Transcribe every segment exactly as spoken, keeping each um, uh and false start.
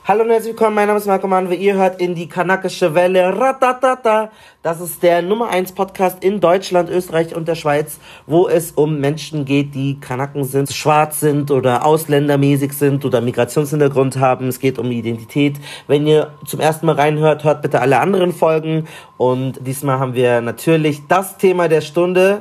Hallo und herzlich willkommen, mein Name ist Marco Mann, wie ihr hört in die kanakische Welle, ratatata. Das ist der Nummer eins Podcast in Deutschland, Österreich und der Schweiz, wo es um Menschen geht, die Kanaken sind, schwarz sind oder ausländermäßig sind oder Migrationshintergrund haben. Es geht um Identität. Wenn ihr zum ersten Mal reinhört, hört bitte alle anderen Folgen. Und diesmal haben wir natürlich das Thema der Stunde.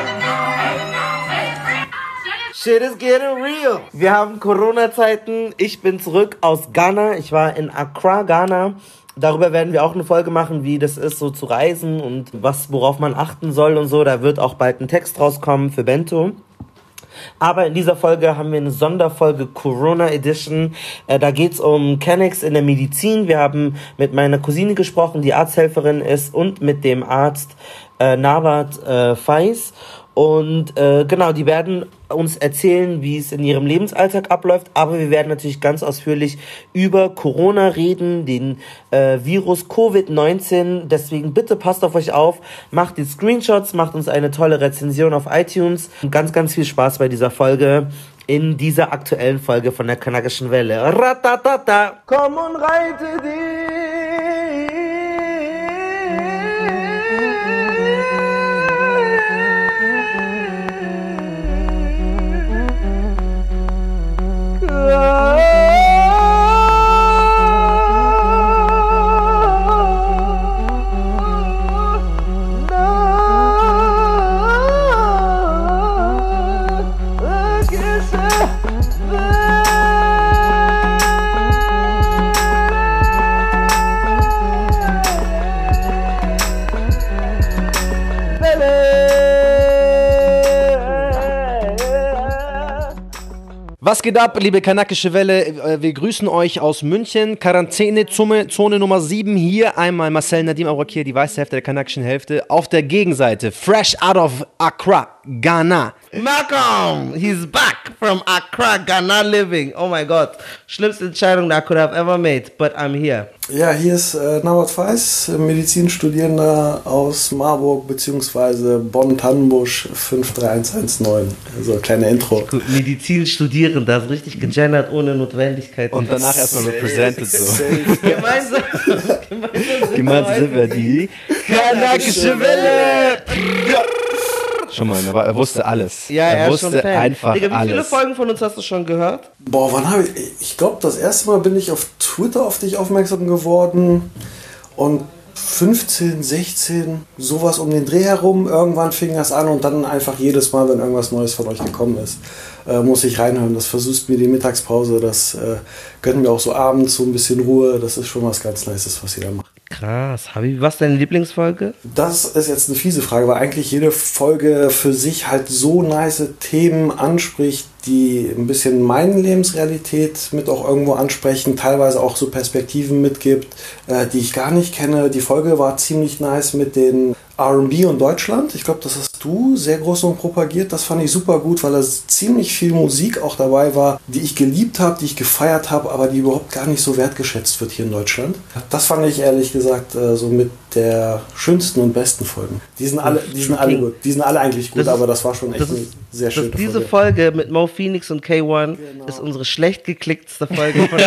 Shit is getting real. Wir haben Corona-Zeiten. Ich bin zurück aus Ghana. Ich war in Accra, Ghana. Darüber werden wir auch eine Folge machen, wie das ist, so zu reisen und was, worauf man achten soll und so. Da wird auch bald ein Text rauskommen für Bento. Aber in dieser Folge haben wir eine Sonderfolge Corona Edition. Äh, da geht's um Kennex in der Medizin. Wir haben mit meiner Cousine gesprochen, die Arzthelferin ist, und mit dem Arzt äh, Nawat äh, Faiz. Und äh, genau, die werden uns erzählen, wie es in ihrem Lebensalltag abläuft, aber wir werden natürlich ganz ausführlich über Corona reden, den äh, Virus Covid neunzehn, deswegen bitte passt auf euch auf, macht die Screenshots, macht uns eine tolle Rezension auf iTunes und ganz, ganz viel Spaß bei dieser Folge, in dieser aktuellen Folge von der kanakischen Welle. Ratatata, komm und reite dich! Was geht ab, liebe kanakische Welle? Wir grüßen euch aus München. Quarantänezone Zone Nummer sieben. Hier einmal Marcel Nadim Aourakir, die weiße Hälfte der kanakischen Hälfte. Auf der Gegenseite, fresh out of Accra, Ghana. Malcolm, he's back from Accra, Ghana living. Oh my God. Schlimmste Entscheidung I could have ever made, but I'm here. Ja, hier ist äh, Nawat Faiz, Medizinstudierender aus Marburg bzw. Bonn-Tannenbusch fünf drei eins eins neun. Also kleine Intro. Medizinstudierender, das ist richtig gegendert, ohne Notwendigkeit. Und danach erstmal represented so. Gemeinsam, Gemeinsam sind wir die kanakische Welle. Schon mal, aber er wusste alles. Ja, er, er wusste ist schon Fan. einfach Digga, wie alles. Wie viele Folgen von uns hast du schon gehört? Boah, wann habe ich... Ich glaube, das erste Mal bin ich auf Twitter auf dich aufmerksam geworden und fünfzehn, sechzehn, sowas um den Dreh herum. Irgendwann fing das an und dann einfach jedes Mal, wenn irgendwas Neues von euch gekommen ist, äh, muss ich reinhören. Das versüßt mir die Mittagspause, das äh, gönnt mir auch so abends so ein bisschen Ruhe. Das ist schon was ganz Nices, was ihr da macht. Krass. Habibi, was ist deine Lieblingsfolge? Das ist jetzt eine fiese Frage, weil eigentlich jede Folge für sich halt so nice Themen anspricht, die ein bisschen meine Lebensrealität mit auch irgendwo ansprechen, teilweise auch so Perspektiven mitgibt, äh, die ich gar nicht kenne. Die Folge war ziemlich nice mit den R und B und Deutschland. Ich glaube, das hast du sehr groß und propagiert. Das fand ich super gut, weil da ziemlich viel Musik auch dabei war, die ich geliebt habe, die ich gefeiert habe, aber die überhaupt gar nicht so wertgeschätzt wird hier in Deutschland. Das fand ich ehrlich gesagt äh, so mit der schönsten und besten Folgen. Die sind alle, die sind alle gut. Die sind alle eigentlich gut, das ist, aber das war schon echt eine sehr schöne Folge. Diese Folge mit Mo Phoenix und K eins genau. ist unsere schlecht geklickteste Folge von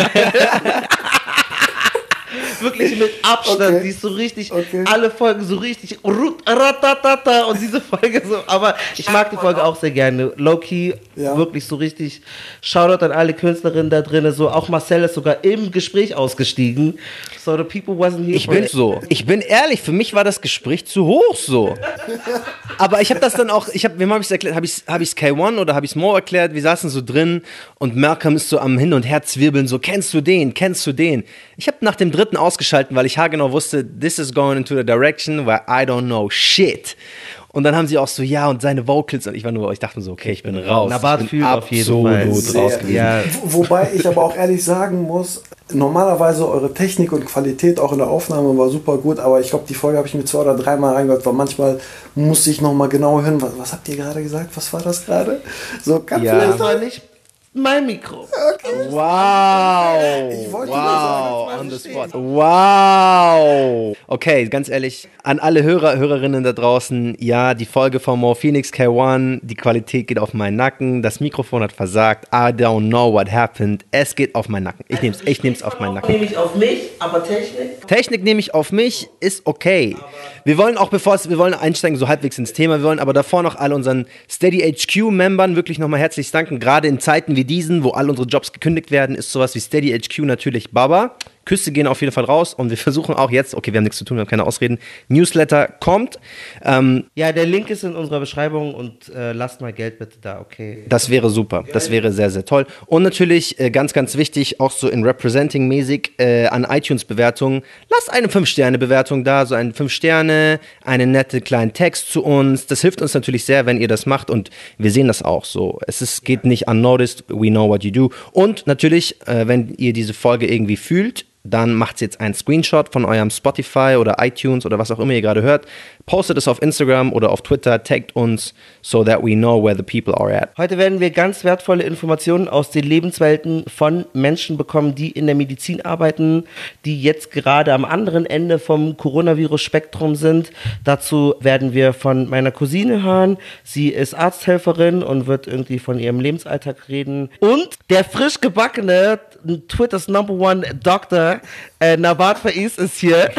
wirklich mit Abstand, okay. Die ist so richtig, okay. Alle Folgen so richtig ratatata und diese Folge so, aber ich mag die Folge auch sehr gerne, low-key, ja. Wirklich so richtig, Shoutout an alle Künstlerinnen da drin, so auch Marcel ist sogar im Gespräch ausgestiegen, so the people wasn't here. Ich bin it. so, ich bin ehrlich, für mich war das Gespräch zu hoch so, aber ich habe das dann auch, ich habe, wem habe ich es erklärt, habe ich es hab K eins oder habe ich es Mo erklärt, wir saßen so drin und Malcolm ist so am Hin- und Herzwirbeln, so, kennst du den, kennst du den? Ich habe nach dem dritten ausgeschalten, weil ich haargenau wusste, this is going into the direction where I don't know shit. Und dann haben sie auch so, ja, und seine Vocals, und ich war nur, ich dachte so, okay, ich bin raus. Nabat fühlt auf jeden Fall. Raus ja. Wobei ich aber auch ehrlich sagen muss, normalerweise eure Technik und Qualität auch in der Aufnahme war super gut, aber ich glaube, die Folge habe ich mir zwei oder dreimal reingehört, weil manchmal musste ich nochmal genau hören, was, was habt ihr gerade gesagt, was war das gerade? So, kann ja. vielleicht nicht mein Mikro. Okay. Wow. Ich wollte wow. nur sagen, On the the spot. Wow. Okay, ganz ehrlich, an alle Hörer, Hörerinnen da draußen, ja, die Folge von Mo Phoenix K eins, die Qualität geht auf meinen Nacken, das Mikrofon hat versagt, I don't know what happened, es geht auf meinen Nacken. Ich nehm's, ich nehm's auf meinen Nacken. Nehme ich auf mich, aber Technik? Technik nehme ich auf mich, ist okay. Wir wollen auch, bevor es, wir wollen einsteigen so halbwegs ins Thema, wir wollen aber davor noch all unseren Steady H Q-Membern wirklich nochmal herzlich danken. Gerade in Zeiten wie diesen, wo all unsere Jobs gekündigt werden, ist sowas wie Steady H Q natürlich Baba. Küsse gehen auf jeden Fall raus und wir versuchen auch jetzt, okay, wir haben nichts zu tun, wir haben keine Ausreden, Newsletter kommt. Ähm, ja, der Link ist in unserer Beschreibung und äh, lasst mal Geld bitte da, okay. Das wäre super, das wäre sehr, sehr toll. Und natürlich, äh, ganz, ganz wichtig, auch so in Representing-mäßig äh, an iTunes-Bewertungen, lasst eine fünf Sterne Bewertung da, so eine fünf Sterne, einen netten kleinen Text zu uns. Das hilft uns natürlich sehr, wenn ihr das macht und wir sehen das auch so. Es ist, geht nicht unnoticed, we know what you do. Und natürlich, äh, wenn ihr diese Folge irgendwie fühlt, dann macht jetzt einen Screenshot von eurem Spotify oder iTunes oder was auch immer ihr gerade hört, postet es auf Instagram oder auf Twitter, taggt uns, so that we know where the people are at. Heute werden wir ganz wertvolle Informationen aus den Lebenswelten von Menschen bekommen, die in der Medizin arbeiten, die jetzt gerade am anderen Ende vom Coronavirus-Spektrum sind. Dazu werden wir von meiner Cousine hören. Sie ist Arzthelferin und wird irgendwie von ihrem Lebensalltag reden. Und der frisch gebackene Twitters Number One Doctor, äh, Nawad Faiz ist hier,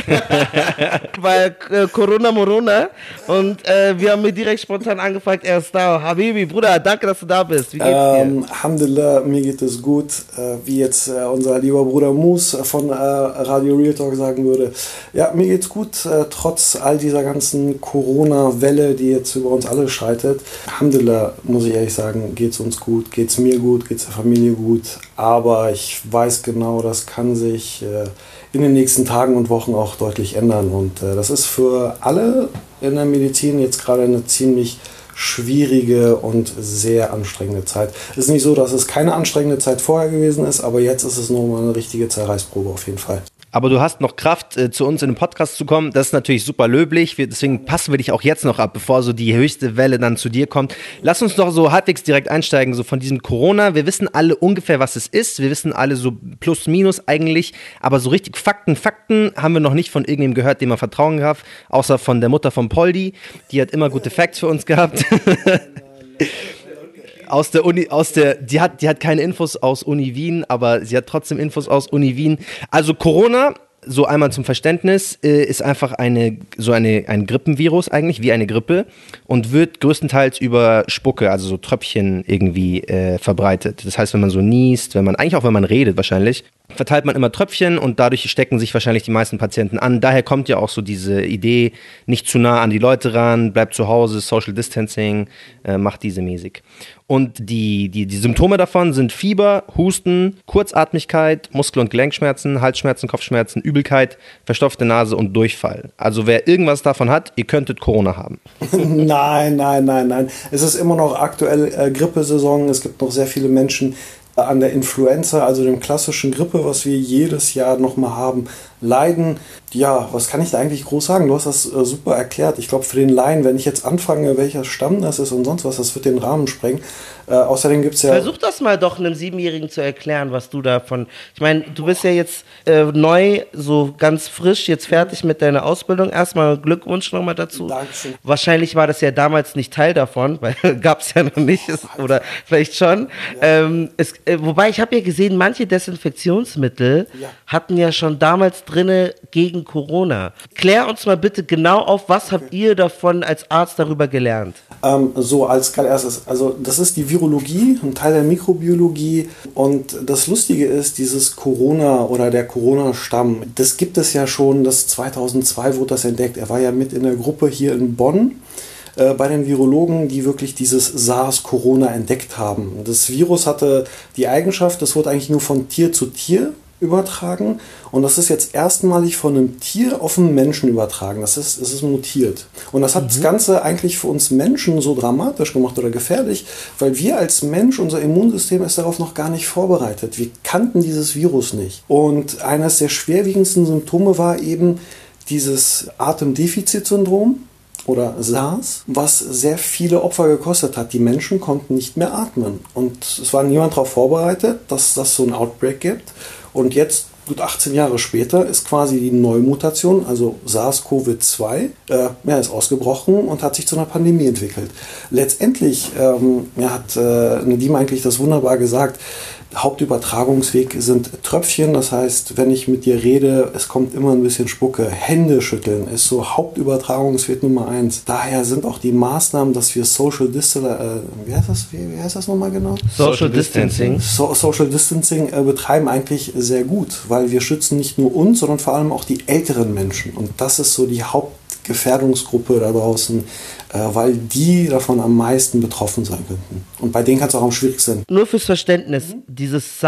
weil äh, Corona Morona und äh, wir haben mir direkt spontan angefragt, er ist da. Habibi, Bruder, danke, dass du da bist. Wie geht's ähm, dir? Alhamdulillah, mir geht es gut, äh, wie jetzt äh, unser lieber Bruder Mus von äh, Radio Real Talk sagen würde. Ja, mir geht's gut, äh, trotz all dieser ganzen Corona-Welle, die jetzt über uns alle schreitet. Alhamdulillah, muss ich ehrlich sagen, geht's uns gut, geht's mir gut, geht's der Familie gut, aber ich weiß genau, das kann sich äh, in den nächsten Tagen und Wochen auch deutlich ändern und äh, das ist für alle in der Medizin jetzt gerade eine ziemlich schwierige und sehr anstrengende Zeit. Es ist nicht so, dass es keine anstrengende Zeit vorher gewesen ist, aber jetzt ist es nochmal eine richtige Zerreißprobe auf jeden Fall. Aber du hast noch Kraft, äh, zu uns in den Podcast zu kommen. Das ist natürlich super löblich. Wir, deswegen passen wir dich auch jetzt noch ab, bevor so die höchste Welle dann zu dir kommt. Lass uns doch so halbwegs direkt einsteigen, so von diesem Corona. Wir wissen alle ungefähr, was es ist. Wir wissen alle so plus minus eigentlich. Aber so richtig Fakten, Fakten haben wir noch nicht von irgendjemandem gehört, dem man Vertrauen gehabt. Außer von der Mutter von Poldi. Die hat immer gute Facts für uns gehabt. Aus der Uni, aus der, die hat, die hat keine Infos aus Uni Wien, aber sie hat trotzdem Infos aus Uni Wien. Also Corona, so einmal zum Verständnis, äh, ist einfach eine, so eine, ein Grippenvirus eigentlich, wie eine Grippe und wird größtenteils über Spucke, also so Tröpfchen irgendwie äh, verbreitet. Das heißt, wenn man so niest, wenn man, eigentlich auch wenn man redet wahrscheinlich, verteilt man immer Tröpfchen und dadurch stecken sich wahrscheinlich die meisten Patienten an. Daher kommt ja auch so diese Idee, nicht zu nah an die Leute ran, bleibt zu Hause, Social Distancing, äh, macht diese mäßig. Und die, die, die Symptome davon sind Fieber, Husten, Kurzatmigkeit, Muskel- und Gelenkschmerzen, Halsschmerzen, Kopfschmerzen, Übelkeit, verstopfte Nase und Durchfall. Also wer irgendwas davon hat, ihr könntet Corona haben. Nein, nein, nein, nein. Es ist immer noch aktuell äh, Grippesaison. Es gibt noch sehr viele Menschen an der Influenza, also dem klassischen Grippe, was wir jedes Jahr nochmal haben, leiden. Ja, was kann ich da eigentlich groß sagen? Du hast das äh, super erklärt. Ich glaube, für den Laien, wenn ich jetzt anfange, welcher Stamm das ist und sonst was, das wird den Rahmen sprengen. Äh, außerdem gibt es ja... Versuch das mal doch einem Siebenjährigen zu erklären, was du davon... Ich meine, du bist ja jetzt äh, neu, so ganz frisch, jetzt fertig mit deiner Ausbildung. Erstmal Glückwunsch nochmal dazu. Dankeschön. Wahrscheinlich war das ja damals nicht Teil davon, weil gab es ja noch nicht, oder vielleicht schon. Ja. Ähm, es, äh, wobei, ich habe ja gesehen, manche Desinfektionsmittel ja. hatten ja schon damals drinne gegen Corona. Klär uns mal bitte genau auf, was okay. habt ihr davon als Arzt darüber gelernt? Ähm, so, als allererstes, also das ist die Virologie, ein Teil der Mikrobiologie und das Lustige ist, dieses Corona oder der Corona-Stamm, das gibt es ja schon, das zweitausendzwei wurde das entdeckt, er war ja mit in der Gruppe hier in Bonn äh, bei den Virologen, die wirklich dieses SARS-Corona entdeckt haben. Das Virus hatte die Eigenschaft, das wurde eigentlich nur von Tier zu Tier übertragen und das ist jetzt erstmalig von einem Tier auf einen Menschen übertragen. Das ist, es ist mutiert. Und das hat mhm. das Ganze eigentlich für uns Menschen so dramatisch gemacht oder gefährlich, weil wir als Mensch, unser Immunsystem ist darauf noch gar nicht vorbereitet. Wir kannten dieses Virus nicht. Und eines der schwerwiegendsten Symptome war eben dieses Atemdefizitsyndrom oder SARS, was sehr viele Opfer gekostet hat. Die Menschen konnten nicht mehr atmen. Und es war niemand darauf vorbereitet, dass das so ein Outbreak gibt. Und jetzt gut achtzehn Jahre später ist quasi die Neumutation, also SARS-CoV zwei, äh, ja, ist ausgebrochen und hat sich zu einer Pandemie entwickelt. Letztendlich ähm, ja, hat äh, Nadim eigentlich das wunderbar gesagt, Hauptübertragungsweg sind Tröpfchen, das heißt, wenn ich mit dir rede, es kommt immer ein bisschen Spucke. Hände schütteln ist so Hauptübertragungsweg Nummer eins. Daher sind auch die Maßnahmen, dass wir Social Distancing, äh, wie heißt das, wie, wie heißt das nochmal genau? Social Distancing. So, Social Distancing äh, betreiben eigentlich sehr gut, weil wir schützen nicht nur uns, sondern vor allem auch die älteren Menschen. Und das ist so die Hauptgefährdungsgruppe da draußen, äh, weil die davon am meisten betroffen sein könnten. Und bei denen kann es auch am schwierigsten sein. Nur fürs Verständnis, mhm. dieses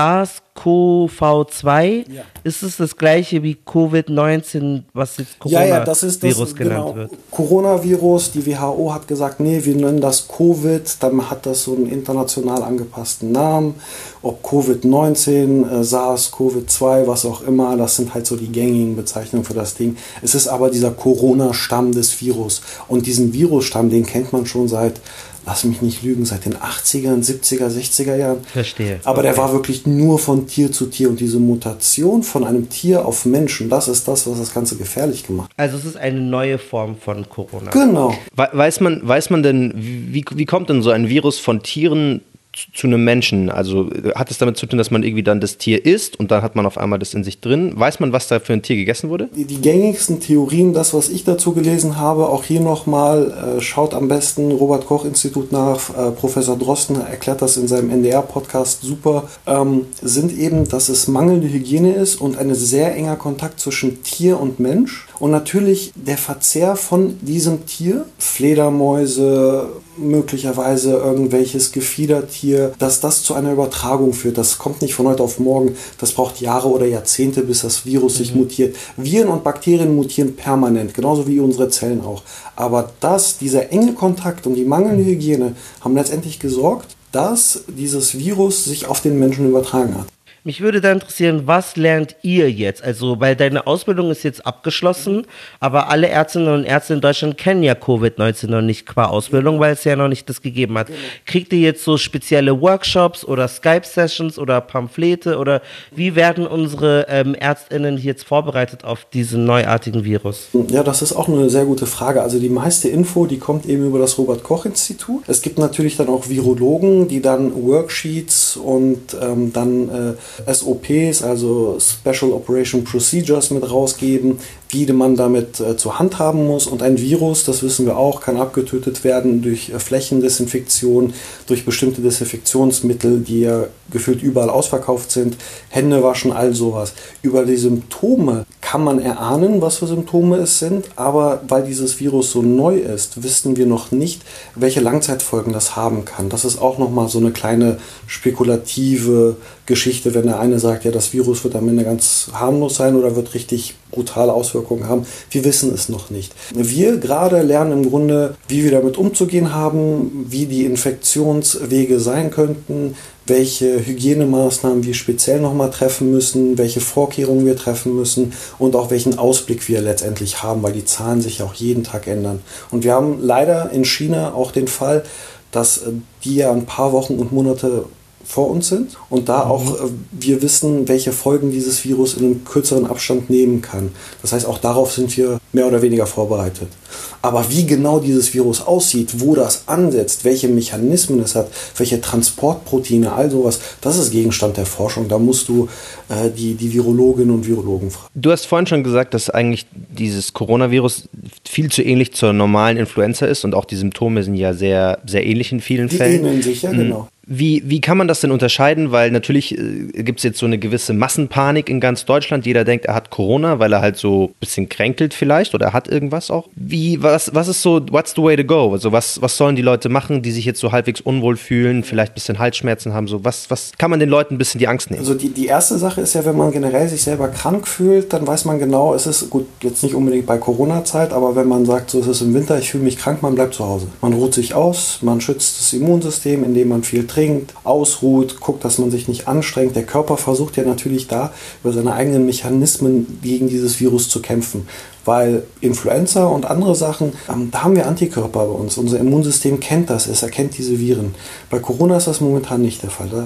SARS-CoV zwei, ja. ist es das gleiche wie Covid neunzehn, was jetzt Coronavirus ja, ja, das ist das, genannt genau, wird? Coronavirus, die W H O hat gesagt, nee, wir nennen das Covid, dann hat das so einen international angepassten Namen. Ob Covid neunzehn, äh, SARS-CoV zwei, was auch immer, das sind halt so die gängigen Bezeichnungen für das Ding. Es ist aber dieser Corona-Stamm des Virus. Und diesen Virusstamm, den kennt man schon seit, lass mich nicht lügen, seit den achtzigern, siebziger, sechziger Jahren. Verstehe. Aber okay. der war wirklich nur von Tier zu Tier. Und diese Mutation von einem Tier auf Menschen, das ist das, was das Ganze gefährlich gemacht hat. Also es ist eine neue Form von Corona. Genau. Weiß man, weiß man denn, wie, wie kommt denn so ein Virus von Tieren zu einem Menschen? Also hat es damit zu tun, dass man irgendwie dann das Tier isst und dann hat man auf einmal das in sich drin? Weiß man, was da für ein Tier gegessen wurde? Die, die gängigsten Theorien, das, was ich dazu gelesen habe, auch hier nochmal, äh, schaut am besten Robert-Koch-Institut nach, äh, Professor Drosten erklärt das in seinem N D R-Podcast super, ähm, sind eben, dass es mangelnde Hygiene ist und ein sehr enger Kontakt zwischen Tier und Mensch und natürlich der Verzehr von diesem Tier, Fledermäuse, möglicherweise irgendwelches Gefiedertier, dass das zu einer Übertragung führt. Das kommt nicht von heute auf morgen. Das braucht Jahre oder Jahrzehnte, bis das Virus sich mhm. mutiert. Viren und Bakterien mutieren permanent, genauso wie unsere Zellen auch. Aber das, dieser enge Kontakt und die mangelnde Hygiene haben letztendlich gesorgt, dass dieses Virus sich auf den Menschen übertragen hat. Mich würde da interessieren, was lernt ihr jetzt? Also, weil deine Ausbildung ist jetzt abgeschlossen, aber alle Ärztinnen und Ärzte in Deutschland kennen ja Covid neunzehn noch nicht qua Ausbildung, weil es ja noch nicht das gegeben hat. Kriegt ihr jetzt so spezielle Workshops oder Skype-Sessions oder Pamphlete oder wie werden unsere ähm, ÄrztInnen jetzt vorbereitet auf diesen neuartigen Virus? Ja, das ist auch eine sehr gute Frage. Also die meiste Info, die kommt eben über das Robert-Koch-Institut. Es gibt natürlich dann auch Virologen, die dann Worksheets und ähm, dann äh, S O Ps, also Special Operation Procedures mit rausgeben, wie man damit äh, zur Hand haben muss. Und ein Virus, das wissen wir auch, kann abgetötet werden durch äh, Flächendesinfektion, durch bestimmte Desinfektionsmittel, die ja gefühlt überall ausverkauft sind, Hände waschen, all sowas. Über die Symptome kann man erahnen, was für Symptome es sind, aber weil dieses Virus so neu ist, wissen wir noch nicht, welche Langzeitfolgen das haben kann. Das ist auch nochmal so eine kleine spekulative Geschichte, wenn der eine sagt, ja, das Virus wird am Ende ganz harmlos sein oder wird richtig brutale Auswirkungen haben. Wir wissen es noch nicht. Wir gerade lernen im Grunde, wie wir damit umzugehen haben, wie die Infektionswege sein könnten, welche Hygienemaßnahmen wir speziell nochmal treffen müssen, welche Vorkehrungen wir treffen müssen und auch welchen Ausblick wir letztendlich haben, weil die Zahlen sich auch jeden Tag ändern. Und wir haben leider in China auch den Fall, dass die ja ein paar Wochen und Monate vor uns sind und da auch äh, wir wissen, welche Folgen dieses Virus in einem kürzeren Abstand nehmen kann. Das heißt, auch darauf sind wir mehr oder weniger vorbereitet. Aber wie genau dieses Virus aussieht, wo das ansetzt, welche Mechanismen es hat, welche Transportproteine, all sowas, das ist Gegenstand der Forschung. Da musst du äh, die, die Virologinnen und Virologen fragen. Du hast vorhin schon gesagt, dass eigentlich dieses Coronavirus viel zu ähnlich zur normalen Influenza ist und auch die Symptome sind ja sehr, sehr ähnlich in vielen die Fällen. Die ähneln sich, ja, genau. Wie, wie kann man das denn unterscheiden? Weil natürlich äh, gibt es jetzt so eine gewisse Massenpanik in ganz Deutschland. Jeder denkt, er hat Corona, weil er halt so ein bisschen kränkelt vielleicht oder er hat irgendwas auch. Wie, was, was ist so, what's the way to go? Also was, was sollen die Leute machen, die sich jetzt so halbwegs unwohl fühlen, vielleicht ein bisschen Halsschmerzen haben? So, was, was kann man den Leuten ein bisschen die Angst nehmen? Also die, die erste Sache ist ja, wenn man generell sich selber krank fühlt, dann weiß man genau, es ist, gut, jetzt nicht unbedingt bei Corona-Zeit, aber wenn man sagt, so es ist im Winter, ich fühle mich krank, man bleibt zu Hause. Man ruht sich aus, man schützt das Immunsystem, indem man viel trinkt, ausruht, guckt, dass man sich nicht anstrengt. Der Körper versucht ja natürlich da, über seine eigenen Mechanismen gegen dieses Virus zu kämpfen. Weil Influenza und andere Sachen, ähm, da haben wir Antikörper bei uns. Unser Immunsystem kennt das, es erkennt diese Viren. Bei Corona ist das momentan nicht der Fall. Da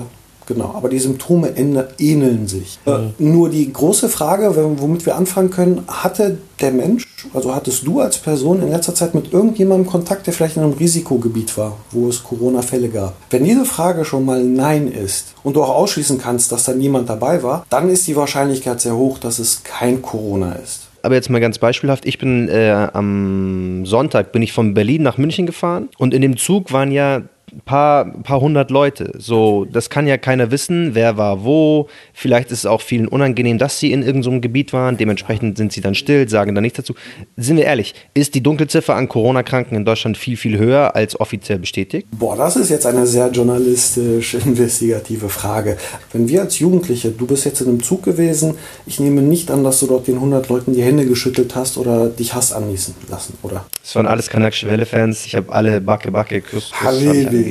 Genau, aber die Symptome ähneln sich. Mhm. Äh, nur die große Frage, womit wir anfangen können, hatte der Mensch, also hattest du als Person in letzter Zeit mit irgendjemandem Kontakt, der vielleicht in einem Risikogebiet war, wo es Corona-Fälle gab? Wenn diese Frage schon mal Nein ist und du auch ausschließen kannst, dass da niemand dabei war, dann ist die Wahrscheinlichkeit sehr hoch, dass es kein Corona ist. Aber jetzt mal ganz beispielhaft, ich bin äh, am Sonntag bin ich von Berlin nach München gefahren und in dem Zug waren ja ein paar, paar hundert Leute. So, das kann ja keiner wissen, wer war wo. Vielleicht ist es auch vielen unangenehm, dass sie in irgendeinem Gebiet waren. Dementsprechend sind sie dann still, sagen dann nichts dazu. Sind wir ehrlich, ist die Dunkelziffer an Corona-Kranken in Deutschland viel, viel höher als offiziell bestätigt? Boah, das ist jetzt eine sehr journalistisch-investigative Frage. Wenn wir als Jugendliche, du bist jetzt in einem Zug gewesen, ich nehme nicht an, dass du dort den hundert Leuten die Hände geschüttelt hast oder dich hast annießen lassen, oder? Das waren alles kanakische Welle-Fans. Ich habe alle Backe, Backe, Kuss, Kuss Habibis.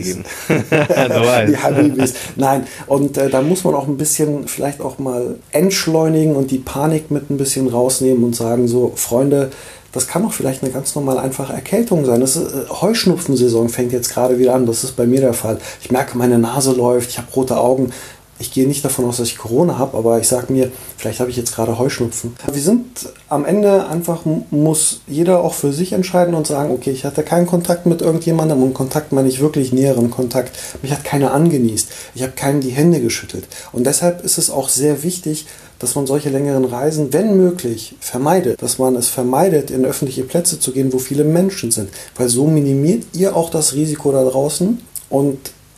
Die Habibis. Nein, und äh, da muss man auch ein bisschen vielleicht auch mal entschleunigen und die Panik mit ein bisschen rausnehmen und sagen so, Freunde, das kann doch vielleicht eine ganz normale, einfache Erkältung sein. Das ist, äh, Heuschnupfensaison fängt jetzt gerade wieder an. Das ist bei mir der Fall. Ich merke, meine Nase läuft, ich habe rote Augen. Ich gehe nicht davon aus, dass ich Corona habe, aber ich sage mir, vielleicht habe ich jetzt gerade Heuschnupfen. Wir sind am Ende einfach, muss jeder auch für sich entscheiden und sagen, okay, ich hatte keinen Kontakt mit irgendjemandem und Kontakt meine ich wirklich näheren Kontakt. Mich hat keiner angenießt. Ich habe keinem die Hände geschüttelt. Und deshalb ist es auch sehr wichtig, dass man solche längeren Reisen, wenn möglich, vermeidet. Dass man es vermeidet, in öffentliche Plätze zu gehen, wo viele Menschen sind. Weil so minimiert ihr auch das Risiko da draußen und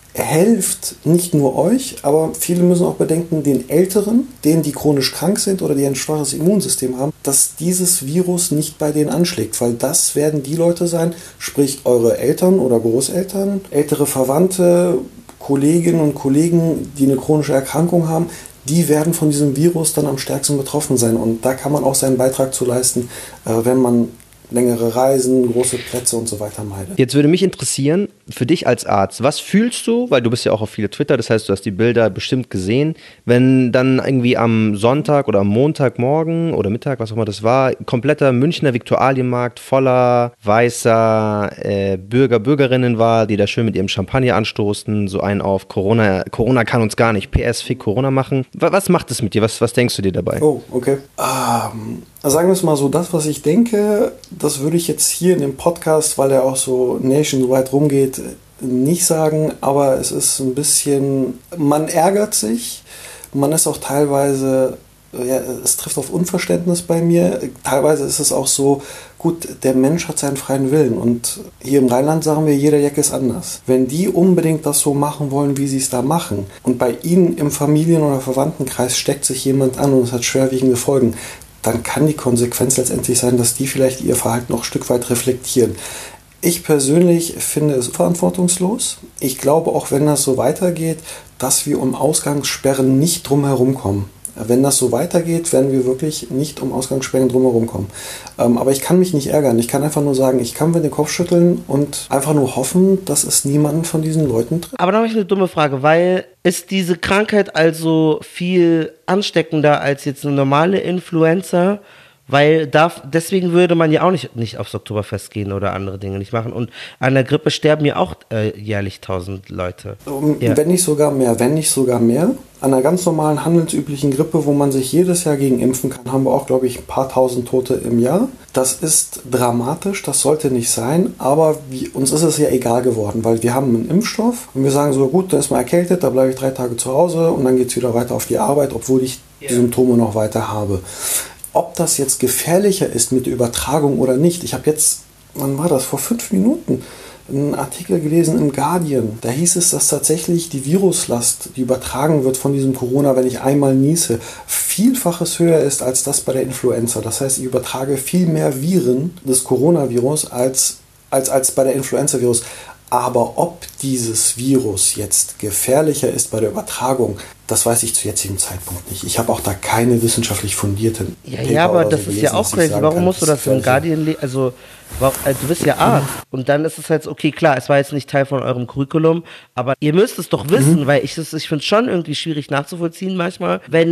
helft nicht nur euch, aber viele müssen auch bedenken, den Älteren, denen die chronisch krank sind oder die ein schwaches Immunsystem haben, dass dieses Virus nicht bei denen anschlägt, weil das werden die Leute sein, sprich eure Eltern oder Großeltern, ältere Verwandte, Kolleginnen und Kollegen, die eine chronische Erkrankung haben, die werden von diesem Virus dann am stärksten betroffen sein und da kann man auch seinen Beitrag zu leisten, wenn man längere Reisen, große Plätze und so weiter meidet. Jetzt würde mich interessieren, für dich als Arzt, was fühlst du, weil du bist ja auch auf viele Twitter, das heißt, du hast die Bilder bestimmt gesehen, wenn dann irgendwie am Sonntag oder am Montagmorgen oder Mittag, was auch immer das war, kompletter Münchner Viktualienmarkt voller weißer äh, Bürger, Bürgerinnen war, die da schön mit ihrem Champagner anstoßen, so einen auf Corona, Corona kann uns gar nicht, P S, Fick Corona machen. Was macht es mit dir? Was, was denkst du dir dabei? Oh, okay. Ähm, sagen wir es mal so, das, was ich denke, das würde ich jetzt hier in dem Podcast, weil er auch so nationwide rumgeht, nicht sagen, aber es ist ein bisschen, man ärgert sich, man ist auch teilweise, ja, es trifft auf Unverständnis bei mir, teilweise ist es auch so, gut, der Mensch hat seinen freien Willen und hier im Rheinland sagen wir, jeder Jack ist anders. Wenn die unbedingt das so machen wollen, wie sie es da machen und bei ihnen im Familien- oder Verwandtenkreis steckt sich jemand an und es hat schwerwiegende Folgen, dann kann die Konsequenz letztendlich sein, dass die vielleicht ihr Verhalten noch ein Stück weit reflektieren. Ich persönlich finde es verantwortungslos. Ich glaube auch, wenn das so weitergeht, dass wir um Ausgangssperren nicht drum herum kommen. Wenn das so weitergeht, werden wir wirklich nicht um Ausgangssperren drum herum kommen. Ähm, aber ich kann mich nicht ärgern. Ich kann einfach nur sagen, ich kann mir den Kopf schütteln und einfach nur hoffen, dass es niemanden von diesen Leuten trifft. Aber da habe ich eine dumme Frage, weil ist diese Krankheit also viel ansteckender als jetzt eine normale Influenza? Weil da, deswegen würde man ja auch nicht, nicht aufs Oktoberfest gehen oder andere Dinge nicht machen. Und an der Grippe sterben ja auch äh, jährlich tausend Leute. Um, ja. Wenn nicht sogar mehr, wenn nicht sogar mehr. An einer ganz normalen handelsüblichen Grippe, wo man sich jedes Jahr gegen impfen kann, haben wir auch, glaube ich, ein paar tausend Tote im Jahr. Das ist dramatisch, das sollte nicht sein, aber wie, uns ist es ja egal geworden, weil wir haben einen Impfstoff und wir sagen so, gut, da ist man erkältet, da bleibe ich drei Tage zu Hause und dann geht es wieder weiter auf die Arbeit, obwohl ich yeah. die Symptome noch weiter habe. Ob das jetzt gefährlicher ist mit der Übertragung oder nicht, ich habe jetzt, wann war das, vor fünf Minuten einen Artikel gelesen im Guardian. Da hieß es, dass tatsächlich die Viruslast, die übertragen wird von diesem Corona, wenn ich einmal niese, vielfaches höher ist als das bei der Influenza. Das heißt, ich übertrage viel mehr Viren des Coronavirus als, als, als bei der Influenza-Virus. Aber ob dieses Virus jetzt gefährlicher ist bei der Übertragung, das weiß ich zu jetzigem Zeitpunkt nicht. Ich habe auch da keine wissenschaftlich fundierten Ja, ja, aber das so ist ja auch crazy. Warum musst du das im Guardian lesen? Also, also, du bist ja Arzt. Und dann ist es halt, okay, klar, es war jetzt nicht Teil von eurem Curriculum, aber ihr müsst es doch wissen, mhm. weil ich, ich finde es schon irgendwie schwierig nachzuvollziehen manchmal, wenn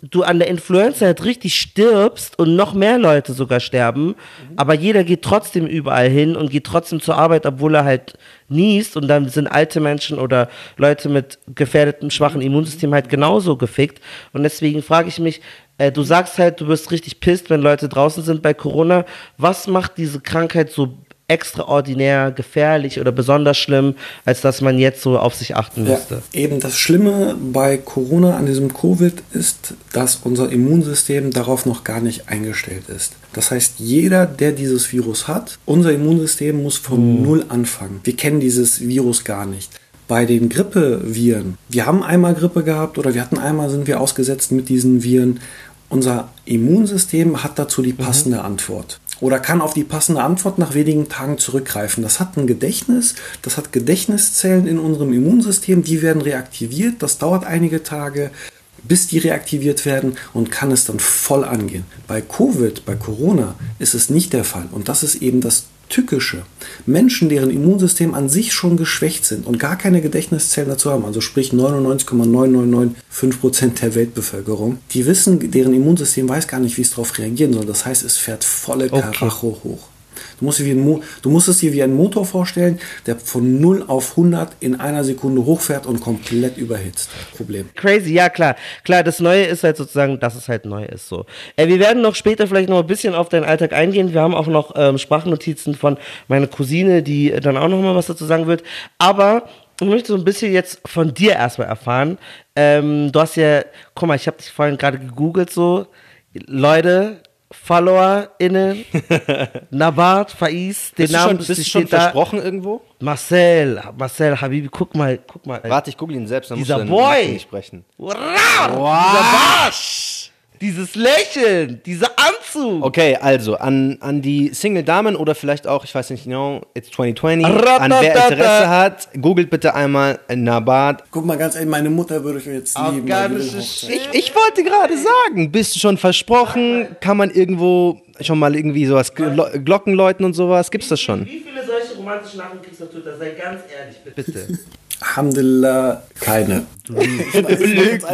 du an der Influenza halt richtig stirbst und noch mehr Leute sogar sterben, mhm. aber jeder geht trotzdem überall hin und geht trotzdem zur Arbeit, obwohl er halt niest und dann sind alte Menschen oder Leute mit gefährdetem, schwachen Immunsystem halt genauso gefickt und deswegen frage ich mich, äh, du sagst halt, du bist richtig pisst, wenn Leute draußen sind bei Corona, was macht diese Krankheit so extraordinär gefährlich oder besonders schlimm, als dass man jetzt so auf sich achten müsste? Ja, eben das Schlimme bei Corona an diesem Covid ist, dass unser Immunsystem darauf noch gar nicht eingestellt ist. Das heißt, jeder, der dieses Virus hat, unser Immunsystem muss von hm. Null anfangen. Wir kennen dieses Virus gar nicht. Bei den Grippeviren, wir haben einmal Grippe gehabt oder wir hatten einmal, sind wir ausgesetzt mit diesen Viren. Unser Immunsystem hat dazu die passende mhm. Antwort. Oder kann auf die passende Antwort nach wenigen Tagen zurückgreifen. Das hat ein Gedächtnis, das hat Gedächtniszellen in unserem Immunsystem, die werden reaktiviert. Das dauert einige Tage, bis die reaktiviert werden und kann es dann voll angehen. Bei Covid, bei Corona ist es nicht der Fall. Und das ist eben das Tückische. Menschen, deren Immunsystem an sich schon geschwächt sind und gar keine Gedächtniszellen dazu haben, also sprich neunundneunzig Komma neun neun neun fünf Prozent der Weltbevölkerung, die wissen, deren Immunsystem weiß gar nicht, wie es darauf reagieren soll. Das heißt, es fährt volle Karacho okay. hoch. Du musst, wie ein Mo- du musst es dir wie einen Motor vorstellen, der von null auf hundert in einer Sekunde hochfährt und komplett überhitzt. Problem. Crazy, ja klar. Klar, das Neue ist halt sozusagen, dass es halt neu ist. So. Äh, wir werden noch später vielleicht noch ein bisschen auf deinen Alltag eingehen. Wir haben auch noch ähm, Sprachnotizen von meiner Cousine, die dann auch noch mal was dazu sagen wird. Aber ich möchte so ein bisschen jetzt von dir erstmal erfahren. Ähm, du hast ja, guck mal, ich habe dich vorhin gerade gegoogelt so. Leute, FollowerInnen, Nabat, Faiz, den bist Namen du schon, bist du schon versprochen irgendwo? Marcel, Marcel, Habibi, guck mal, guck mal. Warte, ich google ihn selbst, dann Dieser musst du Boy. nicht sprechen. Wow. Dieser Barsch, dieses Lächeln, dieser Anzug. Okay, also an, an die Single-Damen oder vielleicht auch, ich weiß nicht genau, it's twenty twenty, an wer Interesse hat, googelt bitte einmal Nabat. Guck mal ganz ehrlich, meine Mutter würde ich jetzt lieben. Ich, ich wollte gerade sagen, bist du schon versprochen, kann man irgendwo schon mal irgendwie sowas, Glocken läuten und sowas, gibt's das schon? Wie viele solche romantischen Nachrichten kriegst du auf Twitter? Sei ganz ehrlich, bitte. Alhamdulillah, keine. Du lügst. Du lügst.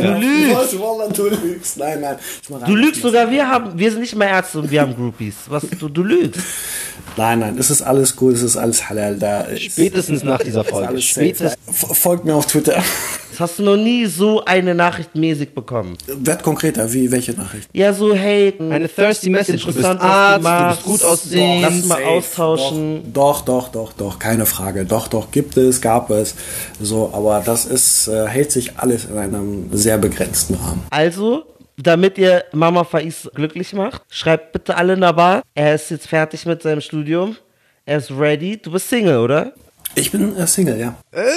Du lügst. Nein, nein. Du lügst sogar, wir haben, wir sind nicht mehr Ärzte und wir haben Groupies. Was, du, du lügst. Nein, nein, es ist alles gut, es ist alles halal da. Spätestens nach dieser Folge. Spätestens. Folgt mir auf Twitter. Das hast du noch nie so eine Nachricht mäßig bekommen. Werd konkreter, wie, welche Nachricht? Ja, so, hey, eine thirsty message, du bist Arzt, du bist gut aussehen, lass mal safe. austauschen. Doch, doch, doch, doch, keine Frage. Doch, doch, gibt es, gab es. So, aber das ist, äh, hält sich alles in einem sehr begrenzten Rahmen. Also, damit ihr Mama Faiz glücklich macht, schreibt bitte alle Nabat. Er ist jetzt fertig mit seinem Studium. Er ist ready. Du bist Single, oder? Ich bin äh, Single, ja.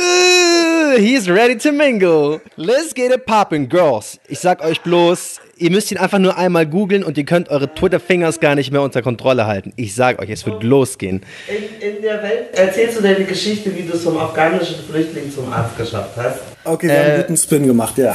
Uh, he's ready to mingle. Let's get it poppin', girls. Ich sag euch bloß, ihr müsst ihn einfach nur einmal googeln und ihr könnt eure Twitter-Fingers gar nicht mehr unter Kontrolle halten. Ich sag euch, es wird losgehen. In, in der Welt erzählst du deine Geschichte, wie du es vom afghanischen Flüchtling zum Arzt geschafft hast. Okay, wir äh, haben einen guten Spin gemacht, ja.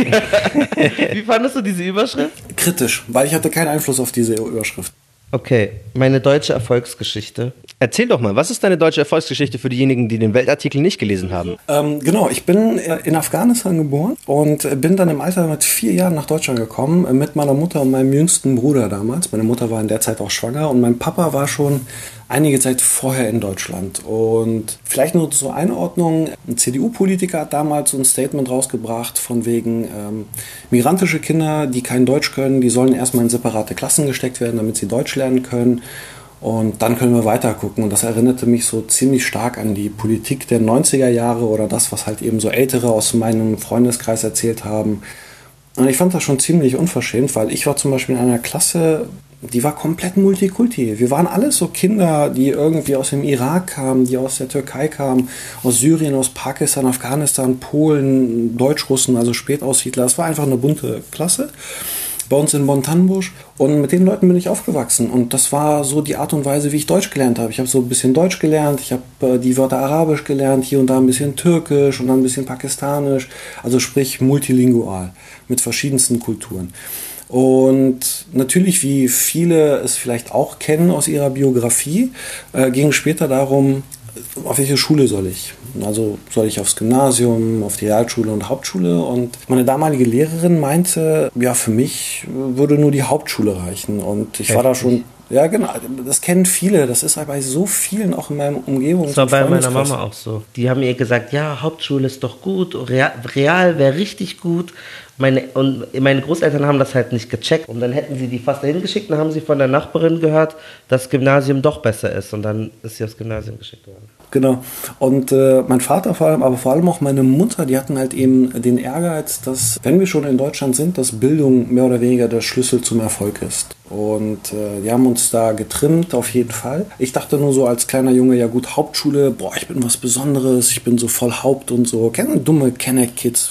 Wie fandest du diese Überschrift? Kritisch, weil ich hatte keinen Einfluss auf diese Überschrift. Okay, meine deutsche Erfolgsgeschichte. Erzähl doch mal, was ist deine deutsche Erfolgsgeschichte für diejenigen, die den Weltartikel nicht gelesen haben? Ähm, genau, ich bin in Afghanistan geboren und bin dann im Alter mit vier Jahren nach Deutschland gekommen, mit meiner Mutter und meinem jüngsten Bruder damals. Meine Mutter war in der Zeit auch schwanger und mein Papa war schon einige Zeit vorher in Deutschland. Und vielleicht nur zur Einordnung, ein C D U-Politiker hat damals so ein Statement rausgebracht von wegen ähm, migrantische Kinder, die kein Deutsch können, die sollen erstmal in separate Klassen gesteckt werden, damit sie Deutsch lernen können. Und dann können wir weiter gucken. Und das erinnerte mich so ziemlich stark an die Politik der neunziger Jahre oder das, was halt eben so Ältere aus meinem Freundeskreis erzählt haben. Und ich fand das schon ziemlich unverschämt, weil ich war zum Beispiel in einer Klasse, die war komplett Multikulti. Wir waren alles so Kinder, die irgendwie aus dem Irak kamen, die aus der Türkei kamen, aus Syrien, aus Pakistan, Afghanistan, Polen, Deutschrussen, also Spätaussiedler. Es war einfach eine bunte Klasse. Bei uns in Bonn-Tannenbusch. Und mit den Leuten bin ich aufgewachsen. Und das war so die Art und Weise, wie ich Deutsch gelernt habe. Ich habe so ein bisschen Deutsch gelernt, ich habe äh, die Wörter Arabisch gelernt, hier und da ein bisschen Türkisch und dann ein bisschen Pakistanisch. Also sprich multilingual mit verschiedensten Kulturen. Und natürlich, wie viele es vielleicht auch kennen aus ihrer Biografie, äh, ging es später darum, auf welche Schule soll ich? Also soll ich aufs Gymnasium, auf die Realschule und Hauptschule? Und meine damalige Lehrerin meinte, ja, für mich würde nur die Hauptschule reichen. Und ich Heftig. war da schon... Ja, genau. Das kennen viele. Das ist bei so vielen auch in meiner Umgebung. Das war bei meiner Mama auch so. Die haben ihr gesagt, ja, Hauptschule ist doch gut, Real, Real wäre richtig gut. Meine, und meine Großeltern haben das halt nicht gecheckt. Und dann hätten sie die fast dahin geschickt. Dann haben sie von der Nachbarin gehört, dass das Gymnasium doch besser ist. Und dann ist sie aufs Gymnasium geschickt worden. Genau. Und äh, mein Vater vor allem, aber vor allem auch meine Mutter, die hatten halt eben den Ehrgeiz, dass, wenn wir schon in Deutschland sind, dass Bildung mehr oder weniger der Schlüssel zum Erfolg ist. Und äh, die haben uns da getrimmt, auf jeden Fall. Ich dachte nur so als kleiner Junge, ja gut, Hauptschule, boah, ich bin was Besonderes, ich bin so voll Haupt und so. Kennen dumme Kenneck-Kids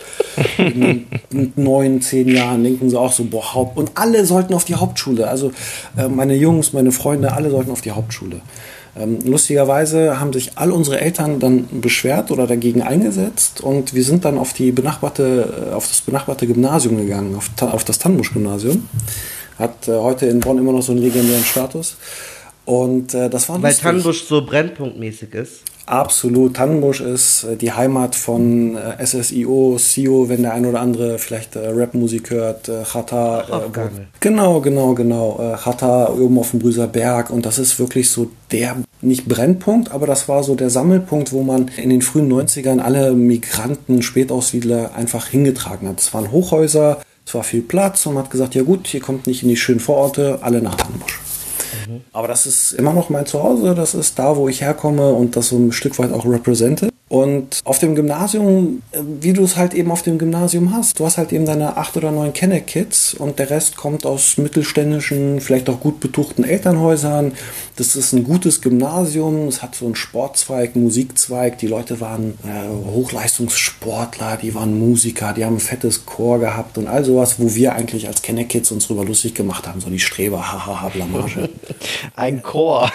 mit neun, zehn Jahren denken sie auch so, boah, Haupt. Und alle sollten auf die Hauptschule. Also äh, meine Jungs, meine Freunde, alle sollten auf die Hauptschule. Ähm, lustigerweise haben sich all unsere Eltern dann beschwert oder dagegen eingesetzt und wir sind dann auf die benachbarte, auf das benachbarte Gymnasium gegangen, auf, auf das Tannenbusch-Gymnasium. Hat äh, heute in Bonn immer noch so einen legendären Status. Und äh, das war Weil lustig. Tannenbusch so brennpunktmäßig ist. Absolut. Tannenbusch ist äh, die Heimat von äh, S S I O, S I O, wenn der ein oder andere vielleicht äh, Rapmusik hört, äh, Chata. Äh, genau, genau, genau. Äh, Chata oben auf dem Brüser Berg. Und das ist wirklich so der, nicht Brennpunkt, aber das war so der Sammelpunkt, wo man in den frühen neunzigern alle Migranten, Spätaussiedler einfach hingetragen hat. Es waren Hochhäuser, es war viel Platz und man hat gesagt, ja gut, hier kommt nicht in die schönen Vororte, alle nach Tannenbusch. Mhm. Aber das ist immer noch mein Zuhause, das ist da, wo ich herkomme und das so ein Stück weit auch represente. Und auf dem Gymnasium, wie du es halt eben auf dem Gymnasium hast, du hast halt eben deine acht oder neun Kenneck-Kids und der Rest kommt aus mittelständischen, vielleicht auch gut betuchten Elternhäusern. Das ist ein gutes Gymnasium, es hat so einen Sportzweig, einen Musikzweig, die Leute waren äh, Hochleistungssportler, die waren Musiker, die haben ein fettes Chor gehabt und all sowas, wo wir eigentlich als Kenneck-Kids uns drüber lustig gemacht haben, so die Streber, hahaha, Blamage. Ein Chor.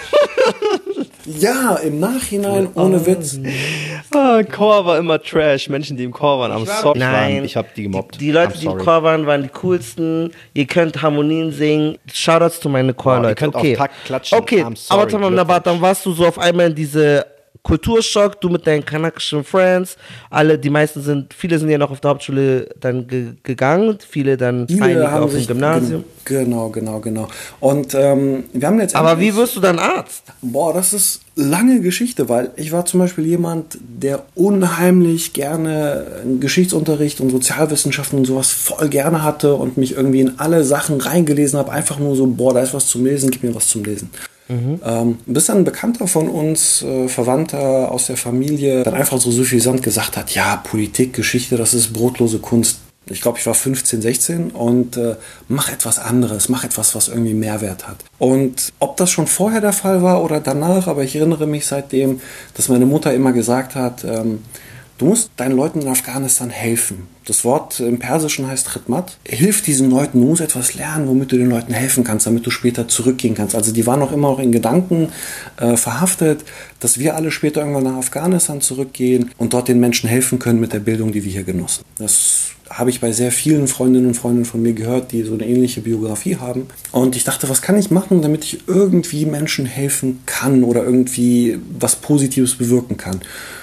Ja, im Nachhinein, ohne Witz. Ah, Chor war immer Trash. Menschen, die im Chor waren, am sorry. Nein, ich hab die gemobbt. Die, die Leute, die im Chor waren, waren die coolsten. Ihr könnt Harmonien singen. Shoutouts zu meinen Chorleuten. Wow, ihr könnt okay. auch Takt klatschen. Okay, aber dann, dann warst du so auf einmal in diese Kulturschock, du mit deinen kanakischen Friends, alle, die meisten sind, viele sind ja noch auf der Hauptschule dann ge- gegangen, viele dann viele einige haben auf dem Gymnasium. Gen- genau, genau, genau. Und ähm, wir haben jetzt... Aber wie wirst du dann Arzt? Boah, das ist lange Geschichte, weil ich war zum Beispiel jemand, der unheimlich gerne Geschichtsunterricht und Sozialwissenschaften und sowas voll gerne hatte und mich irgendwie in alle Sachen reingelesen habe, einfach nur so, boah, da ist was zum Lesen, gib mir was zum Lesen. Mhm. Ähm, bis dann ein Bekannter von uns, äh, Verwandter aus der Familie, dann einfach so suffisant gesagt hat, ja, Politik, Geschichte, das ist brotlose Kunst. Ich glaube, ich war fünfzehn, sechzehn und äh, mach etwas anderes, mach etwas, was irgendwie Mehrwert hat. Und ob das schon vorher der Fall war oder danach, aber ich erinnere mich seitdem, dass meine Mutter immer gesagt hat, ähm, du musst deinen Leuten in Afghanistan helfen. Das Wort im Persischen heißt Khidmat. Hilf diesen Leuten, du musst etwas lernen, womit du den Leuten helfen kannst, damit du später zurückgehen kannst. Also die waren auch immer noch in Gedanken äh, verhaftet, dass wir alle später irgendwann nach Afghanistan zurückgehen und dort den Menschen helfen können mit der Bildung, die wir hier genossen. Das habe ich bei sehr vielen Freundinnen und Freunden von mir gehört, die so eine ähnliche Biografie haben. Und ich dachte, was kann ich machen, damit ich irgendwie Menschen helfen kann oder irgendwie was Positives bewirken kann.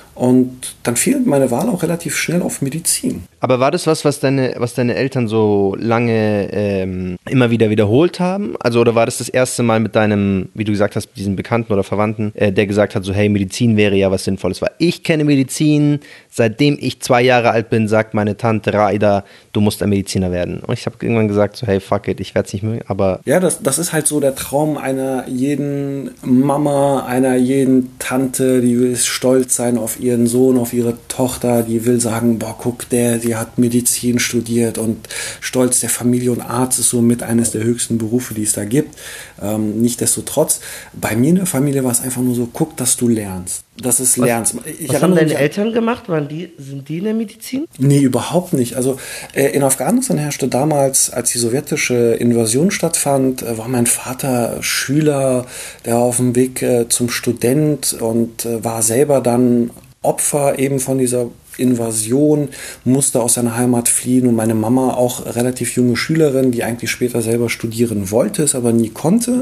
Und dann fiel meine Wahl auch relativ schnell auf Medizin. Aber war das was, was deine, was deine Eltern so lange ähm, immer wieder wiederholt haben? Also, oder war das das erste Mal mit deinem, wie du gesagt hast, mit diesem Bekannten oder Verwandten, äh, der gesagt hat, so, hey, Medizin wäre ja was Sinnvolles? Weil ich kenne Medizin, seitdem ich zwei Jahre alt bin, sagt meine Tante Raida, du musst ein Mediziner werden. Und ich habe irgendwann gesagt, so, hey, fuck it, ich werde es nicht mögen, aber... Ja, das, das ist halt so der Traum einer jeden Mama, einer jeden Tante, die will stolz sein auf ihren Sohn, auf ihre Tochter, die will sagen, boah, guck, der, die hat Medizin studiert und stolz der Familie und Arzt ist somit eines der höchsten Berufe, die es da gibt. Ähm, Nichtsdestotrotz, bei mir in der Familie war es einfach nur so, guck, dass du lernst. Dass es lernst. Ich was haben deine Eltern gemacht? Waren die, sind die in der Medizin? Nee, überhaupt nicht. Also äh, in Afghanistan herrschte damals, als die sowjetische Invasion stattfand, äh, war mein Vater Schüler, der war auf dem Weg äh, zum Student und äh, war selber dann Opfer eben von dieser Invasion, musste aus seiner Heimat fliehen und meine Mama auch relativ junge Schülerin, die eigentlich später selber studieren wollte, es aber nie konnte.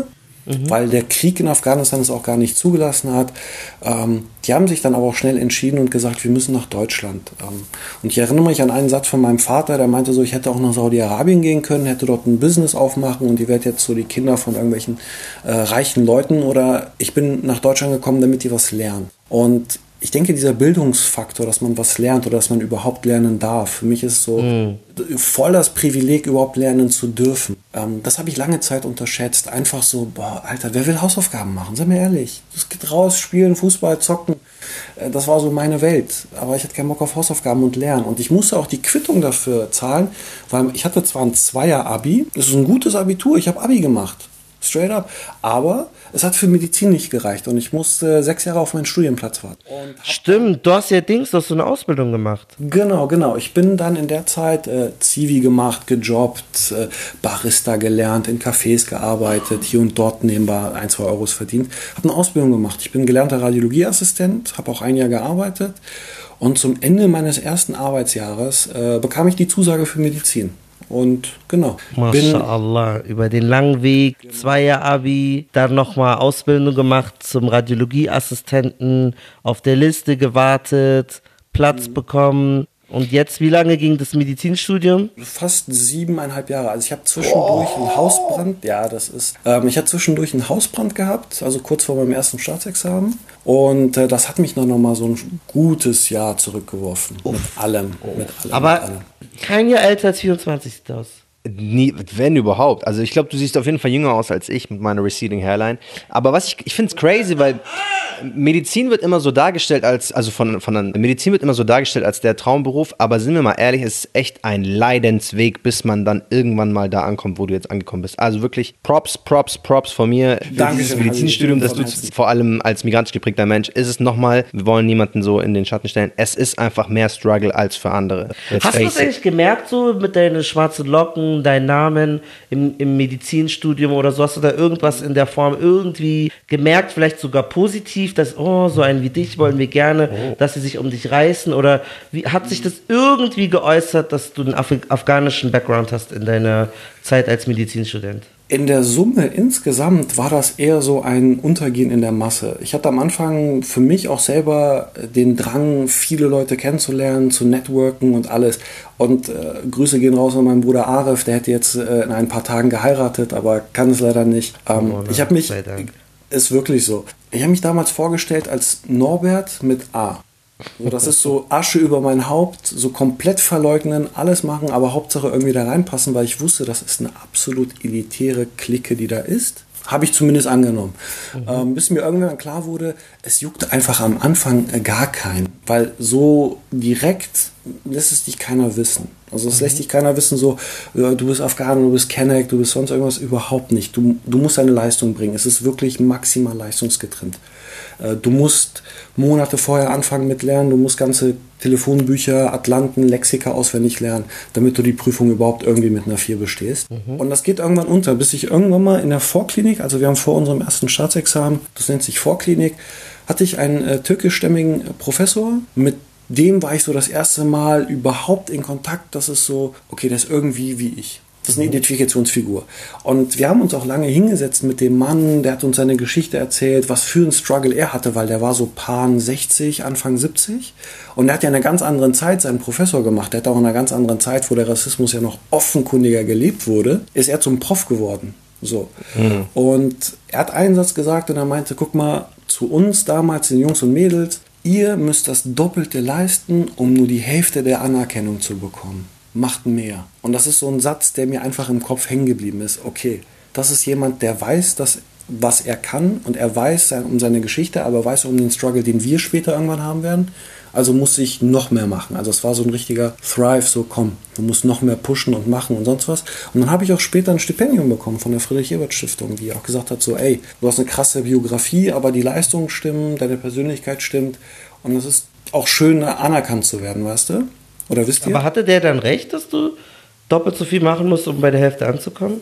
mhm. weil der Krieg in Afghanistan es auch gar nicht zugelassen hat. Ähm, die haben sich dann aber auch schnell entschieden und gesagt, wir müssen nach Deutschland. Ähm, und ich erinnere mich an einen Satz von meinem Vater, der meinte so, ich hätte auch nach Saudi-Arabien gehen können, hätte dort ein Business aufmachen und ihr werdet jetzt so die Kinder von irgendwelchen äh, reichen Leuten, oder ich bin nach Deutschland gekommen, damit die was lernen. Und ich denke, dieser Bildungsfaktor, dass man was lernt oder dass man überhaupt lernen darf, für mich ist so mm. voll das Privileg, überhaupt lernen zu dürfen. Ähm, das habe ich lange Zeit unterschätzt. Einfach so, boah, Alter, wer will Hausaufgaben machen? Sei mir ehrlich. Es geht raus, spielen, Fußball, zocken. Äh, das war so meine Welt. Aber ich hatte keinen Bock auf Hausaufgaben und Lernen. Und ich musste auch die Quittung dafür zahlen, weil ich hatte zwar ein Zweier-Abi, das ist ein gutes Abitur, ich habe Abi gemacht. Straight up. Aber es hat für Medizin nicht gereicht und ich musste sechs Jahre auf meinen Studienplatz warten. Und Stimmt, du hast ja Dings, du hast so eine Ausbildung gemacht. Genau, genau. Ich bin dann in der Zeit äh, Zivi gemacht, gejobbt, äh, Barista gelernt, in Cafés gearbeitet, hier und dort nebenbei ein, zwei Euros verdient. Habe eine Ausbildung gemacht. Ich bin gelernter Radiologieassistent, habe auch ein Jahr gearbeitet und zum Ende meines ersten Arbeitsjahres äh, bekam ich die Zusage für Medizin. Und genau. MashaAllah, über den langen Weg, genau. Zweier-Abi, dann nochmal Ausbildung gemacht zum Radiologieassistenten, auf der Liste gewartet, Platz mhm. bekommen. Und jetzt, wie lange ging das Medizinstudium? Fast siebeneinhalb Jahre. Also ich habe zwischendurch oh. einen Hausbrand, ja, das ist, ähm, ich habe zwischendurch einen Hausbrand gehabt, also kurz vor meinem ersten Staatsexamen. Und äh, das hat mich noch mal so ein gutes Jahr zurückgeworfen. Oh. Mit allem, oh. mit allem. Aber mit allem. Kein Jahr älter als vierundzwanzig sieht aus. Nie, wenn überhaupt. Also ich glaube, du siehst auf jeden Fall jünger aus als ich mit meiner receding Hairline. Aber was ich, ich finde es crazy, weil Medizin wird immer so dargestellt als, also von, von Medizin wird immer so dargestellt als der Traumberuf, aber sind wir mal ehrlich, es ist echt ein Leidensweg, bis man dann irgendwann mal da ankommt, wo du jetzt angekommen bist. Also wirklich Props, Props, Props von mir für Dankeschön, dieses Medizinstudium, das du vor allem als migrantisch geprägter Mensch, ist es nochmal, wir wollen niemanden so in den Schatten stellen, es ist einfach mehr Struggle als für andere. Let's Hast du das eigentlich gemerkt, so mit deinen schwarzen Locken, deinen Namen im, im Medizinstudium oder so? Hast du da irgendwas in der Form irgendwie gemerkt, vielleicht sogar positiv, dass, oh, so einen wie dich wollen wir gerne, oh. dass sie sich um dich reißen? Oder wie hat sich das irgendwie geäußert, dass du einen Af- afghanischen Background hast in deiner Zeit als Medizinstudent? In der Summe insgesamt war das eher so ein Untergehen in der Masse. Ich hatte am Anfang für mich auch selber den Drang, viele Leute kennenzulernen, zu networken und alles. Und äh, Grüße gehen raus an meinen Bruder Arif, der hätte jetzt äh, in ein paar Tagen geheiratet, aber kann es leider nicht. Ähm, oh, ich habe mich, ist wirklich so, ich habe mich damals vorgestellt als Norbert mit A. So, das ist so Asche über mein Haupt, so komplett verleugnen, alles machen, aber Hauptsache irgendwie da reinpassen, weil ich wusste, das ist eine absolut elitäre Clique, die da ist. Habe ich zumindest angenommen. Mhm. Ähm, bis mir irgendwann klar wurde, es juckt einfach am Anfang gar keinen, weil so direkt lässt es dich keiner wissen. Also es mhm. lässt dich keiner wissen, so, du bist Afghaner, du bist Kenneck, du bist sonst irgendwas, überhaupt nicht. Du, du musst deine Leistung bringen. Es ist wirklich maximal leistungsgetrennt. Du musst Monate vorher anfangen mit Lernen, du musst ganze Telefonbücher, Atlanten, Lexika auswendig lernen, damit du die Prüfung überhaupt irgendwie mit einer vier bestehst. Mhm. Und das geht irgendwann unter, bis ich irgendwann mal in der Vorklinik, also wir haben vor unserem ersten Staatsexamen, das nennt sich Vorklinik, hatte ich einen äh, türkischstämmigen Professor, mit dem war ich so das erste Mal überhaupt in Kontakt, das ist so, okay, der ist irgendwie wie ich. Das ist eine Identifikationsfigur. Und wir haben uns auch lange hingesetzt mit dem Mann, der hat uns seine Geschichte erzählt, was für ein Struggle er hatte, weil der war so Pan sechzig, Anfang siebzig. Und der hat ja in einer ganz anderen Zeit seinen Professor gemacht. Der hat auch in einer ganz anderen Zeit, wo der Rassismus ja noch offenkundiger gelebt wurde, ist er zum Prof geworden. So. Mhm. Und er hat einen Satz gesagt und er meinte, guck mal, zu uns damals, den Jungs und Mädels, ihr müsst das Doppelte leisten, um nur die Hälfte der Anerkennung zu bekommen. Macht mehr. Und das ist so ein Satz, der mir einfach im Kopf hängen geblieben ist. Okay, das ist jemand, der weiß, dass, was er kann und er weiß um seine Geschichte, aber weiß um den Struggle, den wir später irgendwann haben werden. Also muss ich noch mehr machen. Also es war so ein richtiger Thrive, so komm, du musst noch mehr pushen und machen und sonst was. Und dann habe ich auch später ein Stipendium bekommen von der Friedrich-Ebert-Stiftung, die auch gesagt hat, so ey, du hast eine krasse Biografie, aber die Leistungen stimmen, deine Persönlichkeit stimmt und es ist auch schön, anerkannt zu werden, weißt du? Oder wisst ihr? Aber hatte der dann recht, dass du doppelt so viel machen musst, um bei der Hälfte anzukommen?